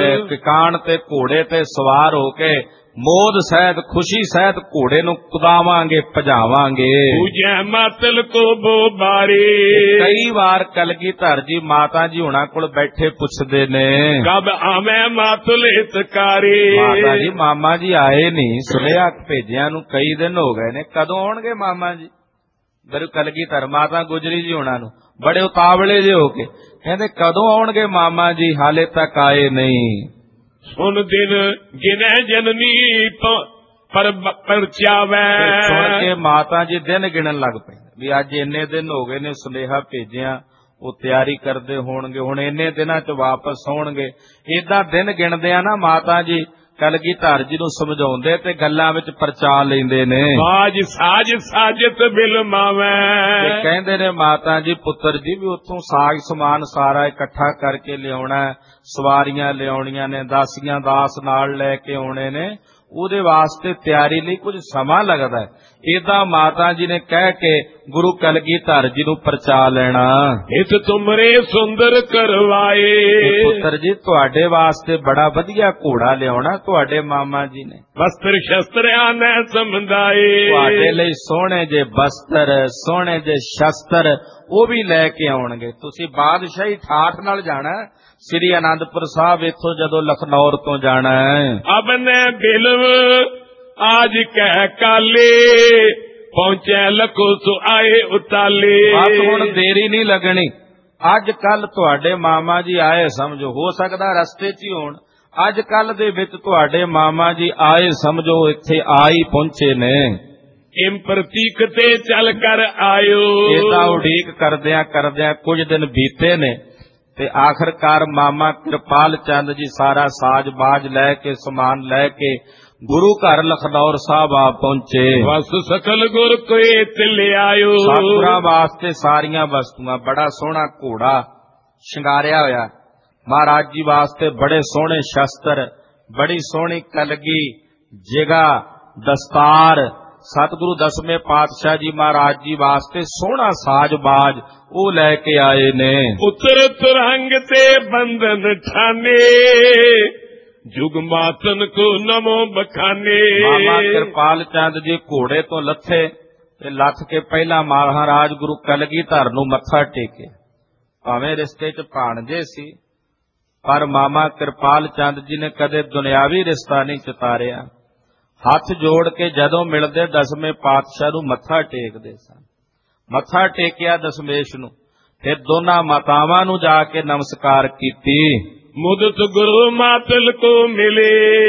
ਕਿਕਾਨ ਤੇ ਘੋੜੇ ਤੇ ਸਵਾਰ ਹੋ ਕੇ ਮੋਦ ਸਹਿਤ ਖੁਸ਼ੀ ਸਹਿਤ ਘੋੜੇ ਨੂੰ ਕੁਦਾਵਾਂਗੇ, ਭਜਾਵਾਂਗੇ। ਪੂਜੈ ਮਾਤਲ ਕੋ ਬੋ ਬਾਰੇ। ਕਈ ਵਾਰ ਕਲਗੀਧਰ ਜੀ ਮਾਤਾ ਜੀ ਹੁਣਾਂ ਕੋਲ ਬੈਠੇ ਪੁੱਛਦੇ ਨੇ ਕਬ ਆਵੇਂ ਮਾਤਲ ਹਿਤਕਾਰੇ। ਮਾਤਾ ਜੀ ਮਾਮਾ ਜੀ ਆਏ ਨਹੀਂ, ਸੁਨੇਹਾ ਭੇਜਿਆਂ ਨੂੰ ਕਈ ਦਿਨ ਹੋ ਗਏ ਨੇ, ਕਦੋਂ ਆਉਣਗੇ ਮਾਮਾ ਜੀ। ਗੁਰੂ ਕਲਗੀਧਰ ਮਾਤਾ ਗੁਜਰੀ ਜੀ ਹੁਣਾਂ ਨੂੰ ਬੜੇ ਉਤਾਵਲੇ ਜਿਹੇ ਹੋ ਕੇ ਕਹਿੰਦੇ ਕਦੋਂ ਆਉਣਗੇ ਮਾਮਾ ਜੀ, ਹਾਲੇ ਤੱਕ ਆਏ ਨਹੀਂ। ਸੁਣ ਦਿਨ ਗਿਨੈ ਜਨਨੀ ਪਰ ਪਰਚਾਵੇ। ਸੁਣ ਕੇ ਮਾਤਾ ਜੀ ਦਿਨ ਗਿਣਨ ਲੱਗ ਪਏ ਵੀ ਅੱਜ ਇੰਨੇ ਦਿਨ ਹੋ ਗਏ ਨੇ, ਸੁਨੇਹਾ ਭੇਜਿਆ, ਉਹ ਤਿਆਰੀ ਕਰਦੇ ਹੋਣਗੇ, ਹੁਣ ਇੰਨੇ ਦਿਨਾਂ ਚ ਵਾਪਸ ਆਉਣਗੇ। ਏਦਾਂ ਦਿਨ ਗਿਣਦੇ ਆ ਨਾ ਮਾਤਾ ਜੀ ਕਲਗੀਧਰ ਜੀ ਨੂੰ ਸਮਝਾਉਂਦੇ ਤੇ ਗੱਲਾਂ ਵਿੱਚ ਪਰਚਾ ਲੈਂਦੇ ਨੇ। ਬਾਜ ਸਾਜ ਸਾਜਤ ਬਿਲਮਾਵੇ। ਤੇ ਕਹਿੰਦੇ ਨੇ ਮਾਤਾ ਜੀ ਪੁੱਤਰ ਜੀ ਵੀ ਉੱਥੋਂ ਸਾਜ ਸਮਾਨ ਸਾਰਾ ਇਕੱਠਾ ਕਰਕੇ ਲਿਆਉਣਾ, ਸਵਾਰੀਆਂ ਲਿਆਉਣੀਆਂ ਨੇ, ਦਾਸੀਆਂ ਦਾਸ ਨਾਲ ਲੈ ਕੇ ਆਉਣੇ ਨੇ, ਉਹਦੇ ਵਾਸਤੇ ਤਿਆਰੀ ਲਈ ਕੁਝ ਸਮਾਂ ਲੱਗਦਾ ਹੈ। ਏਦਾਂ ਮਾਤਾ ਜੀ ਨੇ ਕਹਿ ਕੇ ਗੁਰੂ ਕਲਗੀਧਰ ਜੀ ਨੂੰ ਪਰਚਾ ਲੈਣਾ। ਇਸ ਤੁਮਰੇ ਸੁੰਦਰ ਕਰਵਾਏ। ਪੁੱਤਰ ਜੀ ਤੁਹਾਡੇ ਵਾਸਤੇ ਬੜਾ ਵਧੀਆ ਘੋੜਾ ਲਿਆਉਣਾ ਤੁਹਾਡੇ ਮਾਮਾ ਜੀ ਨੇ। ਵਸਤਰ ਸ਼ਸਤਰਿਆਂ ਨੇ ਸਮਝਾਏ। ਤੁਹਾਡੇ ਲਈ ਸੋਹਣੇ ਜੇ ਬਸਤਰ, ਸੋਹਣੇ ਜੇ ਸ਼ਸਤਰ ਉਹ ਵੀ ਲੈ ਕੇ ਆਉਣਗੇ। ਤੁਸੀਂ ਬਾਦਸ਼ਾਹੀ ਠਾਠ ਨਾਲ ਜਾਣਾ ਸ੍ਰੀ ਆਨੰਦਪੁਰ ਸਾਹਿਬ, ਇੱਥੋਂ ਜਦੋਂ ਲਖਨੌਰ ਤੋਂ ਜਾਣਾ ਹੈ। ਅਬ ਨੇ ਬਿਲਵ ਆਜ ਕਹਿ ਕਾਲੇ, ਪਹੁੰਚੇ ਲਖੋ ਸੋ ਆਏ ਉਤਾਲੇ। ਬਸ ਹੁਣ ਦੇਰੀ ਨਹੀਂ ਲੱਗਣੀ, ਅੱਜ ਕੱਲ ਤੁਹਾਡੇ ਮਾਮਾ ਜੀ ਆਏ ਸਮਝੋ, ਹੋ ਸਕਦਾ ਰਸਤੇ 'ਚ ਹੀ ਹੋਣ, ਅੱਜ ਕੱਲ ਦੇ ਵਿੱਚ ਤੁਹਾਡੇ ਮਾਮਾ ਜੀ ਆਏ ਸਮਝੋ, ਇੱਥੇ ਆ ਹੀ ਪਹੁੰਚੇ ਨੇ। ਇਮ ਪ੍ਰਤੀਕ ਤੇ ਚੱਲ ਕਰ ਆਇਓ। ਇਹਦਾ ਉਡੀਕ ਕਰਦਿਆਂ ਕਰਦਿਆਂ ਕੁਝ ਦਿਨ ਬੀਤੇ ਨੇ, ਤੇ ਆਖਰਕਾਰ ਮਾਮਾ ਕਿਰਪਾਲ ਚੰਦ ਜੀ ਸਾਰਾ ਸਾਜ ਬਾਜ ਲੈ ਕੇ, ਸਮਾਨ ਲੈ ਕੇ ਗੁਰੂ ਘਰ ਲਖਨੌਰ ਸਾਹਿਬ ਆ ਪਹੁੰਚੇ। ਵਸ ਸਕਲ ਗੁਰ ਕੋਏ ਤੇ ਲਿਆਇਓ। ਸਤਿਗੁਰਾਂ ਵਾਸਤੇ ਸਾਰੀਆਂ ਵਸਤੂਆਂ, ਬੜਾ ਸੋਹਣਾ ਘੋੜਾ ਸ਼ਿੰਗਾਰਿਆ ਹੋਇਆ, ਮਹਾਰਾਜ ਜੀ ਵਾਸਤੇ ਬੜੇ ਸੋਹਣੇ ਸ਼ਸਤਰ, ਬੜੀ ਸੋਹਣੀ ਕਲਗੀ, ਜਿਗਾ, ਦਸਤਾਰ, ਸਤਿਗੁਰੂ ਦਸਵੇਂ ਪਾਤਸ਼ਾਹ ਜੀ ਮਹਾਰਾਜ ਜੀ ਵਾਸਤੇ ਸੋਹਣਾ ਸਾਜ ਬਾਜ ਉਹ ਲੈ ਕੇ ਆਏ ਨੇ। ਉਤਰ ਤੁਰੰਗ ਤੇ ਬੰਧਨ ਠਾਨੇ, जुग मातन को नमो बखाने। मामा कृपाल चंद जी घोड़े तो लथे ते लथ के पहला महाराज गुरु कलगीधर नूं मत्था टेके। भावें रिश्ते च भाणजे सी पर मामा कृपाल चंद जी ने कदे दुनियावी रिश्ता नहीं चितारिया। हथ जोड़ के जदों मिलदे दसवें पातशाह नूं मत्था टेकदे सन। मत्था टेकिया दशमेश नूं, फिर दोनां मातावां नूं जाके नमस्कार कीती। मुदत गुरु मातल को मिले।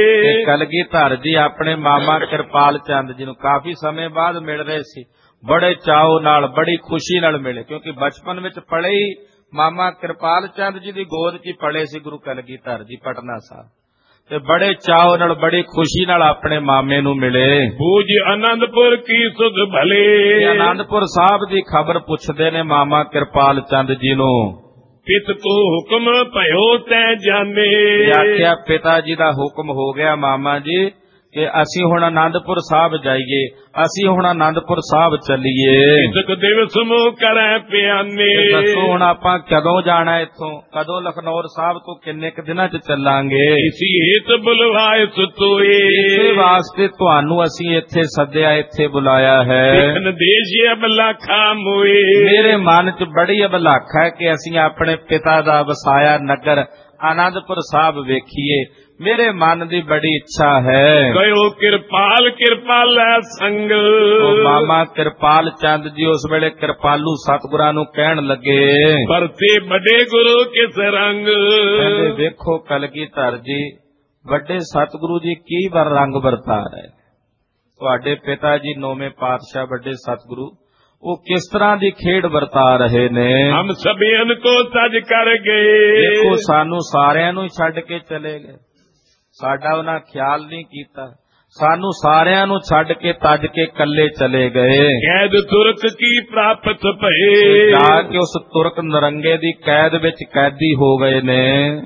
कलगीधर जी अपने मामा कृपाल चंद जी नूं काफी समय बाद मिल रहे सी। बड़े चाव नाल बड़ी खुशी नाल मिले, क्योंकि बचपन विच पले ही मामा कृपाल चंद जी दी गोद च पले सी गुरु कलगीधर जी पटना साहब। ते बड़े चाव नाल बड़ी खुशी नाल अपने मामे नूं मिले। बूझ आनंदपुर की सुध भले। आनंदपुर साहब दी खबर पुछदे ने मामा कृपाल चंद जी नूं। पित को हुक्म पयो तै जाने। आख्या पिता जी दा हुक्म हो गया मामा जी कि असी हुण आनंदपुर साहब जाइए, असी हुण आनंदपुर साहब चलीए। इतक दिवस मो करै प्याने। दसो हुण आपां कदों जाना इत्थों, कदों लखनौर साहब तो किन्ने क दिनां च चलांगे। इसी हेत बुलवाए सुतोए। इसे वास्ते तुहानू असी इत्थे सद्या, इत्थे बुलाया है। देखन देश अबलाखा मोए। मेरे मन च बड़ी अबलाखा है कि असी अपने पिता दा वसाया नगर आनंदपुर साहब वेखीए। मेरे मन दी बड़ी इच्छा है। कहो कृपाल कृपाल संग। तो मामा कृपाल चंद जी उस वेले कृपालू सतगुरां नूं कहण लगे, परते बड़े गुरु किस रंग। कहंदे वेखो कलगीधर जी, बड़े सतगुरु जी की बार रंग बरता रहे। तुहाडे पिता जी नौवें पातशाह बड़े सतगुरु वो किस तरह की खेड वरता रहे ने। हम सभी को तज कर गए। देखो सानू सारियां नूं छड्ड के चले गए, साडा उन्हां ख्याल नहीं कीता। सानू सारियां नूं छड्ड के तज के कल्ले चले गए। कैद तुरक की प्राप्त भए। जाके उस तुरक नरंगे दी कैद विच कैदी हो गए ने।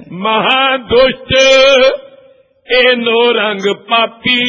महादुष्ट ए नो रंग पापी,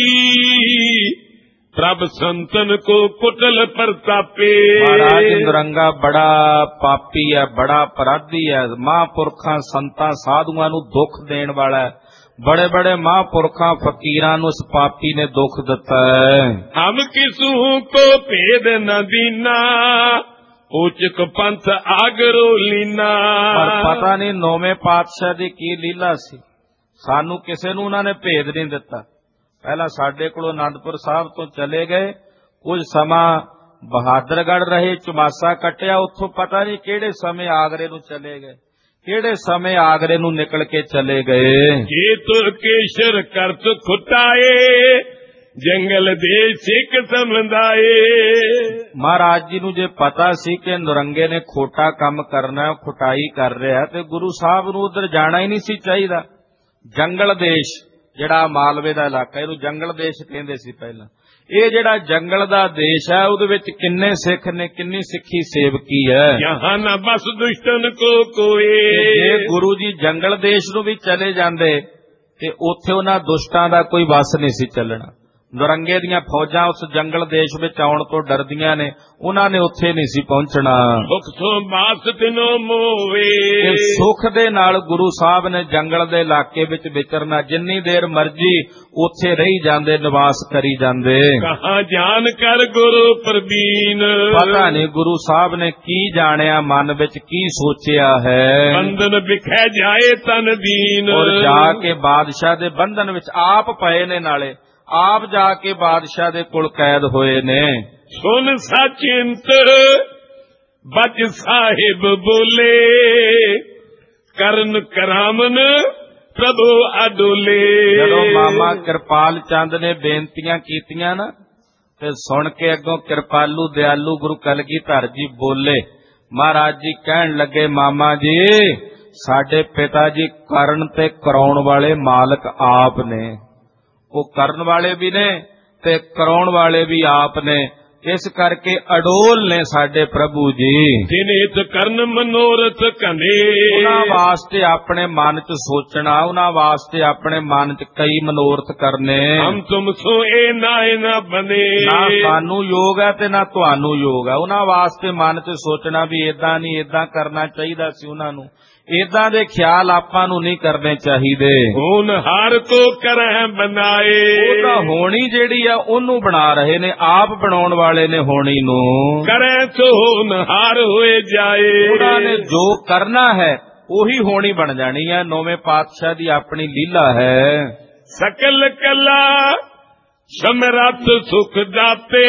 प्रभ संतन को कुटल परतापे। महाराज नरंगा बड़ा पापी है, बड़ा अपराधी है, महापुरखा संतां साधुआं नूं दुख देण वाला है। बड़े बड़े महापुरखा फकीरां नूं इस पापी ने दुख दिता है। हम किसू को भेद न दीना, उचक पंथ आगरो लीना। पर पता नहीं नौवें पातशाह दी की लीला सी, सानू किसे नूं उन्हां ने भेद नहीं दिता। पहला साडे कोलों आनंदपुर साहब तो चले गए, कुछ समा बहादुरगढ़ रहे, चुमासा कटिया, उत्थों पता नहीं किहड़े समय आगरे नूं चले गए, किहड़े समय आगरे नूं निकल के चले गए। ये तो केशर करत खुटाए, जंगल दे सिख समझाए। महाराज जी नूं जे पता सी कि नरंगे ने खोटा काम करना है, खुटाई कर रहा, ते गुरु साहब नूं उधर जाना ही नहीं सी चाहिदा। जंगल देश जिहड़ा मालवे दा इलाका, इहनूं जंगल देश कहंदे सी पहला। ਇਹ ਜਿਹੜਾ ਜੰਗਲ ਦਾ ਦੇਸ਼ ਹੈ ਉਹਦੇ ਵਿੱਚ ਕਿੰਨੇ ਸਿੱਖ ਨੇ, ਕਿੰਨੀ ਸਿੱਖੀ ਸੇਵਕੀ ਹੈ। ਯਹਾਂ ਨਾ ਬਸ ਦੁਸ਼ਟਨ ਕੋ ਕੋਏ। ਜੇ ਗੁਰੂ ਜੀ ਜੰਗਲ ਦੇਸ਼ ਨੂੰ ਵੀ ਚਲੇ ਜਾਂਦੇ ਤੇ ਉੱਥੇ ਉਹਨਾਂ ਦੁਸ਼ਟਾਂ ਦਾ ਕੋਈ ਵਸ ਨਹੀਂ ਸੀ ਚੱਲਣਾ। ਨਰੰਗੇ ਦੀਆਂ ਫੌਜਾਂ ਉਸ ਜੰਗਲ ਦੇਸ਼ ਵਿੱਚ ਆਉਣ ਤੋਂ ਡਰਦੀਆਂ ਨੇ, ਉਹਨਾਂ ਨੇ ਉੱਥੇ ਨਹੀਂ ਸੀ ਪਹੁੰਚਣਾ। ਸੁਖ ਸੋ ਬਾਸ ਤਿਨੋ ਮੋਵੇ। ਸੁਖ ਦੇ ਨਾਲ ਗੁਰੂ ਸਾਹਿਬ ਨੇ ਜੰਗਲ ਦੇ ਇਲਾਕੇ ਵਿੱਚ ਵਿਚਰਨਾ, ਜਿੰਨੀ ਦੇਰ ਮਰਜੀ ਉੱਥੇ ਰਹੀ ਜਾਂਦੇ, ਨਿਵਾਸ ਕਰੀ ਜਾਂਦੇ। ਕਹਾਂ ਜਾਣ ਕਰ ਗੁਰੂ ਪ੍ਰਵੀਨ। ਪਤਾ ਨਹੀਂ ਗੁਰੂ ਸਾਹਿਬ ਨੇ ਕੀ ਜਾਣਿਆ, ਮਨ ਵਿੱਚ ਕੀ ਸੋਚਿਆ ਹੈ। ਬੰਧਨ ਵਿਖੇ ਜਾਏ ਤਨ ਦੀਨ। ਔਰ ਜਾ ਕੇ ਬਾਦਸ਼ਾਹ ਦੇ ਬੰਧਨ ਵਿੱਚ ਆਪ ਪਏ ਨੇ, ਨਾਲੇ ਆਪ ਜਾ ਕੇ ਬਾਦਸ਼ਾਹ ਦੇ ਕੋਲ ਕੈਦ ਹੋਏ ਨੇ। ਸੁਨ ਸਚਿੰਤ ਬਚ ਸਾਹਿਬ ਬੋਲੇ, ਕਰਨ ਕਰਾਮਨ ਪ੍ਰਭੂ ਅਡੋਲੇ। ਜਦੋਂ ਮਾਮਾ ਕਿਰਪਾਲ ਚੰਦ ਨੇ ਬੇਨਤੀਆਂ ਕੀਤੀਆਂ ਨਾ, ਤੇ ਸੁਣ ਕੇ ਅੱਗੋਂ ਕਿਰਪਾਲੂ ਦਿਆਲੂ ਗੁਰੂ ਕਲਗੀਧਰ ਜੀ ਬੋਲੇ। ਮਹਾਰਾਜ ਜੀ ਕਹਿਣ ਲੱਗੇ, ਮਾਮਾ ਜੀ ਸਾਡੇ ਪਿਤਾ ਜੀ ਕਰਨ ਤੇ ਕਰਾਉਣ ਵਾਲੇ ਮਾਲਕ ਆਪ ਨੇ। ਉਹ ਕਰਨ ਵਾਲੇ ਵੀ ਨੇ ਤੇ ਕਰਾਉਣ ਵਾਲੇ ਵੀ ਆਪ ਨੇ, ਇਸ ਕਰਕੇ ਅਡੋਲ ਨੇ ਸਾਡੇ ਪ੍ਰਭੂ ਜੀ। ਜਿਨਿਤ ਕਰਨ ਮਨੋਰਥ ਕਨੇ। ਉਹਨਾਂ ਵਾਸਤੇ ਆਪਣੇ ਮਨ ਚ ਸੋਚਣਾ, ਉਹਨਾਂ ਵਾਸਤੇ ਆਪਣੇ ਮਨ ਚ ਕਈ ਮਨੋਰਥ ਕਰਨੇ। ਹਮ ਤੁਮ ਸੋ ਇਹ ਨਾ ਨਾ ਬਨੇ। ਨਾ ਸਾਨੂੰ ਯੋਗ ਹੈ ਤੇ ਨਾ ਤੁਹਾਨੂੰ ਯੋਗ ਹੈ। ਉਹਨਾਂ ਵਾਸਤੇ ਮਨ ਚ ਸੋਚਣਾ ਵੀ ਏਦਾਂ ਨਹੀਂ, ਏਦਾਂ ਕਰਨਾ ਚਾਹੀਦਾ ਸੀ ਉਹਨਾਂ ਨੂੰ, ਏਦਾਂ ਦੇ ਖਿਆਲ ਆਪਾਂ ਨੂੰ ਨਹੀਂ ਕਰਨੇ ਚਾਹੀਦੇ। ਹੋਣਹਾਰ ਤੋਂ ਕਰਹਿ ਬਣਾਏ, ਉਹ ਤਾਂ ਹੋਣੀ ਜਿਹੜੀ ਆ ਉਹਨੂੰ ਬਣਾ ਰਹੇ ਨੇ, ਆਪ ਬਣਾਉਣ ਵਾਲੇ ਨੇ ਹੋਣੀ ਨੂੰ। ਕਰਹਿ ਤੋ ਹੋਣਹਾਰ ਹੋਏ ਜਾਏ, ਉਹਨਾਂ ਨੇ ਜੋ ਕਰਨਾ ਹੈ ਉਹੀ ਹੋਣੀ ਬਣ ਜਾਣੀ ਹੈ। ਨੌਵੇਂ ਪਾਤਸ਼ਾਹ ਦੀ ਆਪਣੀ ਲੀਲਾ ਹੈ। ਸਕਲ ਕਲਾ ਸਮਰੱਥ ਸੁਖ ਦਾਤੇ,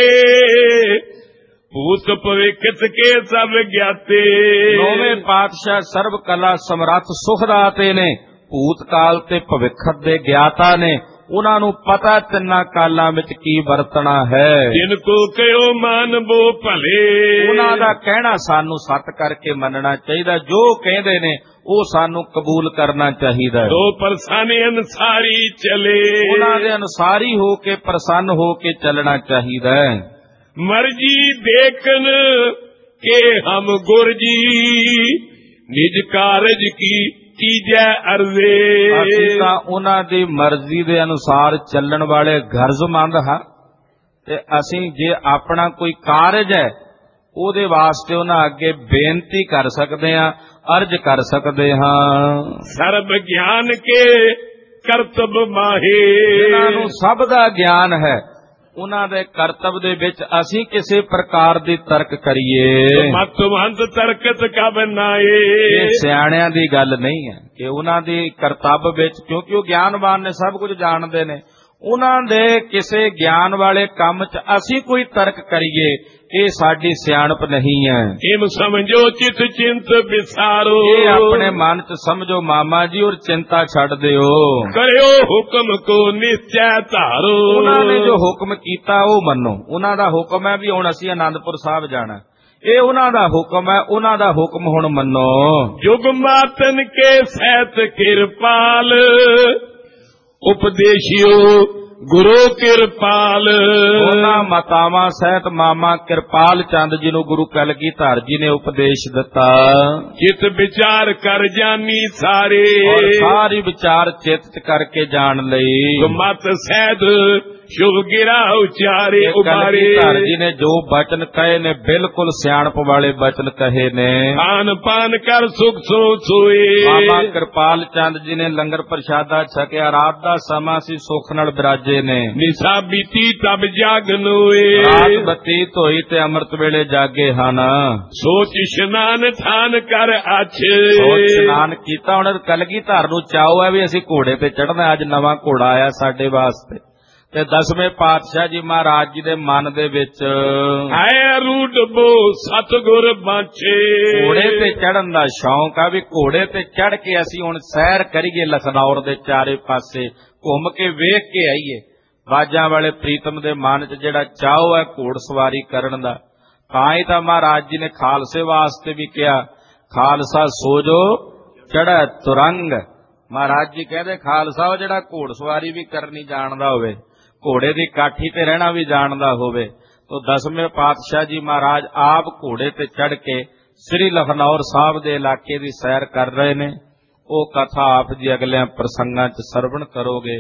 ਭੂਤ ਭਵਿਖਤ ਕੇ ਸਭ ਗਿਆਤੇ। ਨੌਵੇਂ ਪਾਤਸ਼ਾਹ ਸਰਬ ਕਲਾ ਸਮਰੱਥ ਸੁਖ ਦਾਤੇ ਨੇ, ਭੂਤ ਕਾਲ ਤੇ ਭਵਿੱਖਤ ਦੇ ਗਿਆਤਾ ਨੇ। ਉਹਨਾਂ ਨੂੰ ਪਤਾ ਤਿੰਨਾਂ ਕਾਲਾਂ ਵਿੱਚ ਕੀ ਵਰਤਣਾ ਹੈ। ਜਿਨ ਕੋ ਕਹਿਓ ਮਾਨਬੋ ਭਲੇ, ਉਹਨਾਂ ਦਾ ਕਹਿਣਾ ਸਾਨੂੰ ਸੱਤ ਕਰਕੇ ਮੰਨਣਾ ਚਾਹੀਦਾ। ਜੋ ਕਹਿੰਦੇ ਨੇ ਉਹ ਸਾਨੂੰ ਕਬੂਲ ਕਰਨਾ ਚਾਹੀਦਾ। ਦੋ ਪ੍ਰਸੰਨ ਅਨਸਾਰੀ ਚਲੇ, ਉਹਨਾਂ ਦੇ ਅਨੁਸਾਰੀ ਹੋ ਕੇ ਪ੍ਰਸੰਨ ਹੋ ਕੇ ਚੱਲਣਾ ਚਾਹੀਦਾ ਹੈ। ਮਰਜੀ ਦੇਖਨ ਕੇ ਹਮ ਗੁਰ ਜੀ, ਨਿਜ ਕਾਰਜ ਕੀ ਕੀਜੈ ਅਰਜ਼ੇ। ਅਸੀਂ ਤਾਂ ਉਹਨਾਂ ਦੀ ਮਰਜ਼ੀ ਦੇ ਅਨੁਸਾਰ ਚੱਲਣ ਵਾਲੇ ਗਰਜ਼ਮੰਦ ਹਾਂ, ਤੇ ਅਸੀਂ ਜੇ ਆਪਣਾ ਕੋਈ ਕਾਰਜ ਹੈ ਉਹਦੇ ਵਾਸਤੇ ਉਹਨਾਂ ਅੱਗੇ ਬੇਨਤੀ ਕਰ ਸਕਦੇ ਹਾਂ, ਅਰਜ਼ ਕਰ ਸਕਦੇ ਹਾਂ। ਸਰਬ ਗਿਆਨ ਕੇ ਕਰਤਬ ਮਾਹੇ, ਜਿਨ੍ਹਾਂ ਨੂੰ ਸਭ ਦਾ ਗਿਆਨ ਹੈ ਉਹਨਾਂ ਦੇ ਕਰਤੱਵ ਦੇ ਵਿੱਚ ਅਸੀਂ ਕਿਸੇ ਪ੍ਰਕਾਰ ਦੀ ਤਰਕ ਕਰੀਏ। ਮਤਵੰਤ ਤਰਕਤ ਕਬ ਨਾਏ, ਇਹ ਸਿਆਣਿਆਂ ਦੀ ਗੱਲ ਨਹੀਂ ਹੈ ਕਿ ਉਹਨਾਂ ਦੀ ਕਰਤੱਵ ਵਿੱਚ, ਕਿਉਂਕਿ ਉਹ ਗਿਆਨਵਾਨ ਨੇ, ਸਭ ਕੁਝ ਜਾਣਦੇ ਨੇ, ਉਹਨਾਂ ਦੇ ਕਿਸੇ ਗਿਆਨ ਵਾਲੇ ਕੰਮ 'ਚ ਅਸੀਂ ਕੋਈ ਤਰਕ ਕਰੀਏ, ਇਹ ਸਾਡੀ ਸਿਆਣਪ ਨਹੀਂ ਹੈ। ਇਮ ਸਮਝੋ ਚਿਤ ਚਿੰਤ ਵਿਸਾਰੋ, ਇਹ ਆਪਣੇ ਮਨ 'ਚ ਸਮਝੋ ਮਾਮਾ ਜੀ, ਔਰ ਚਿੰਤਾ ਛੱਡ ਦਿਓ। ਕਰਿਓ ਹੁਕਮ ਕੋ ਨਿਸ਼ਚੈ ਧਾਰੋ, ਉਹਨਾਂ ਨੇ ਜੋ ਹੁਕਮ ਕੀਤਾ ਉਹ ਮੰਨੋ। ਉਹਨਾਂ ਦਾ ਹੁਕਮ ਹੈ ਵੀ ਹੁਣ ਅਸੀਂ ਆਨੰਦਪੁਰ ਸਾਹਿਬ ਜਾਣਾ, ਇਹ ਉਹਨਾਂ ਦਾ ਹੁਕਮ ਹੈ, ਉਹਨਾਂ ਦਾ ਹੁਕਮ ਹੁਣ ਮੰਨੋ। ਜੁਗ ਮਾਤਨ ਕੇ ਸਹਿਤ ਕਿਰਪਾਲ, ਉਪਦੇਸ਼ਿਓ ਗੁਰੂ ਕਿਰਪਾਲ। ਉਹਨਾਂ ਮਾਤਾਵਾਂ ਸਹਿਤ ਮਾਮਾ ਕਿਰਪਾਲ ਚੰਦ ਜੀ ਨੂੰ ਗੁਰੂ ਕਲਗੀਧਰ ਜੀ ਨੇ ਉਪਦੇਸ਼ ਦਿੱਤਾ। ਚਿਤ ਵਿਚਾਰ ਕਰ ਜਾਨੀ ਸਾਰੇ, ਔਰ ਸਾਰੀ ਵਿਚਾਰ ਚਿੱਤ 'ਚ ਕਰਕੇ ਜਾਣ ਲਈ। ਮਤ ਸਹਿਤ ਸ਼ੁਭ ਗਿਰਾ ਉਚਾਰੇ ਉਬਾਰੇ। ਕਲਗੀਧਰ ਜੀ ਨੇ ਜੋ ਬਚਨ ਕਹੇ ਨੇ ਬਿਲਕੁਲ ਸਿਆਣਪ ਵਾਲੇ ਬਚਨ ਕਹੇ ਨੇ। ਖਾਨ ਪਾਨ ਕਰ ਸੁਖ ਸੋ ਸੋਏ, ਮਾਮਾ ਕਿਰਪਾਲ ਚੰਦ ਜੀ ਨੇ ਲੰਗਰ ਪ੍ਰਸ਼ਾਦਾ ਛਕਿਆ, ਰਾਤ ਦਾ ਸਮਾਂ ਸੀ, ਸੁੱਖ ਨਾਲ ਬਿਰਾਜੇ ਨੇ। ਨਿਸ਼ਾ ਬੀਤੀ ਤਬ ਜਾਗਨ ਹੋਏ, ਰਾਤ ਬਤੀਤ ਹੋਈ ਤੇ ਅੰਮ੍ਰਿਤ ਵੇਲੇ ਜਾਗੇ ਹਨ। ਸੋਚ ਇਸ਼ਨਾਨ ਥਾਨ ਕਰ ਆਛੇ, ਸੋਚ ਇਸ਼ਨਾਨ ਕੀਤਾ। ਹੁਣ ਕਲਗੀਧਰ ਨੂੰ ਚਾਉ ਹੈ ਵੀ ਅਸੀਂ ਘੋੜੇ ਤੇ ਚੜ੍ਹਨਾ, ਅੱਜ ਨਵਾਂ ਘੋੜਾ ਆਇਆ ਸਾਡੇ ਵਾਸਤੇ। ਤੇ ਦਸਵੇਂ ਪਾਤਸ਼ਾਹ ਜੀ ਮਹਾਰਾਜ ਜੀ ਦੇ ਮਨ ਦੇ ਵਿੱਚ ਹੈ ਰੂਡ ਬੋ ਸਤਿਗੁਰ ਬਾਛੇ, ਘੋੜੇ ਤੇ ਚੜ੍ਹਨ ਦਾ ਸ਼ੌਂਕ ਆ ਵੀ ਘੋੜੇ ਤੇ ਚੜ੍ਹ ਕੇ ਅਸੀਂ ਹੁਣ ਸੈਰ ਕਰੀਏ, ਲਖਨੌਰ ਦੇ ਚਾਰੇ ਪਾਸੇ ਘੁੰਮ ਕੇ ਵੇਖ ਕੇ ਆਈਏ। ਬਾਜਾਂ ਵਾਲੇ ਪ੍ਰੀਤਮ ਦੇ ਮਨ 'ਚ ਜਿਹੜਾ ਚਾਅ ਹੈ ਘੋੜ ਸਵਾਰੀ ਕਰਨ ਦਾ, ਤਾਂ ਹੀ ਤਾਂ ਮਹਾਰਾਜ ਜੀ ਨੇ ਖਾਲਸੇ ਵਾਸਤੇ ਵੀ ਕਿਹਾ, ਖਾਲਸਾ ਸੋਜੋ ਚੜ੍ਹੈ ਤੁਰੰਗ। ਮਹਾਰਾਜ ਜੀ ਕਹਿੰਦੇ ਖਾਲਸਾ ਉਹ ਜਿਹੜਾ ਘੋੜ ਸਵਾਰੀ ਵੀ ਕਰਨੀ ਜਾਣਦਾ ਹੋਵੇ, ਘੋੜੇ ਦੀ ਕਾਠੀ ਤੇ ਰਹਿਣਾ ਵੀ ਜਾਣਦਾ ਹੋਵੇ। ਤੋ ਦਸਵੇਂ ਪਾਤਸ਼ਾਹ ਜੀ ਮਹਾਰਾਜ ਆਪ ਘੋੜੇ ਤੇ ਚੜ੍ਹ ਕੇ ਸ੍ਰੀ ਲਖਨੌਰ ਸਾਹਿਬ ਦੇ ਇਲਾਕੇ ਦੀ ਸੈਰ ਕਰ ਰਹੇ ਨੇ। ਉਹ ਕਥਾ ਆਪ ਜੀ ਅਗਲਿਆਂ ਪ੍ਰਸੰਗਾਂ 'ਚ ਸਰਵਣ ਕਰੋਗੇ।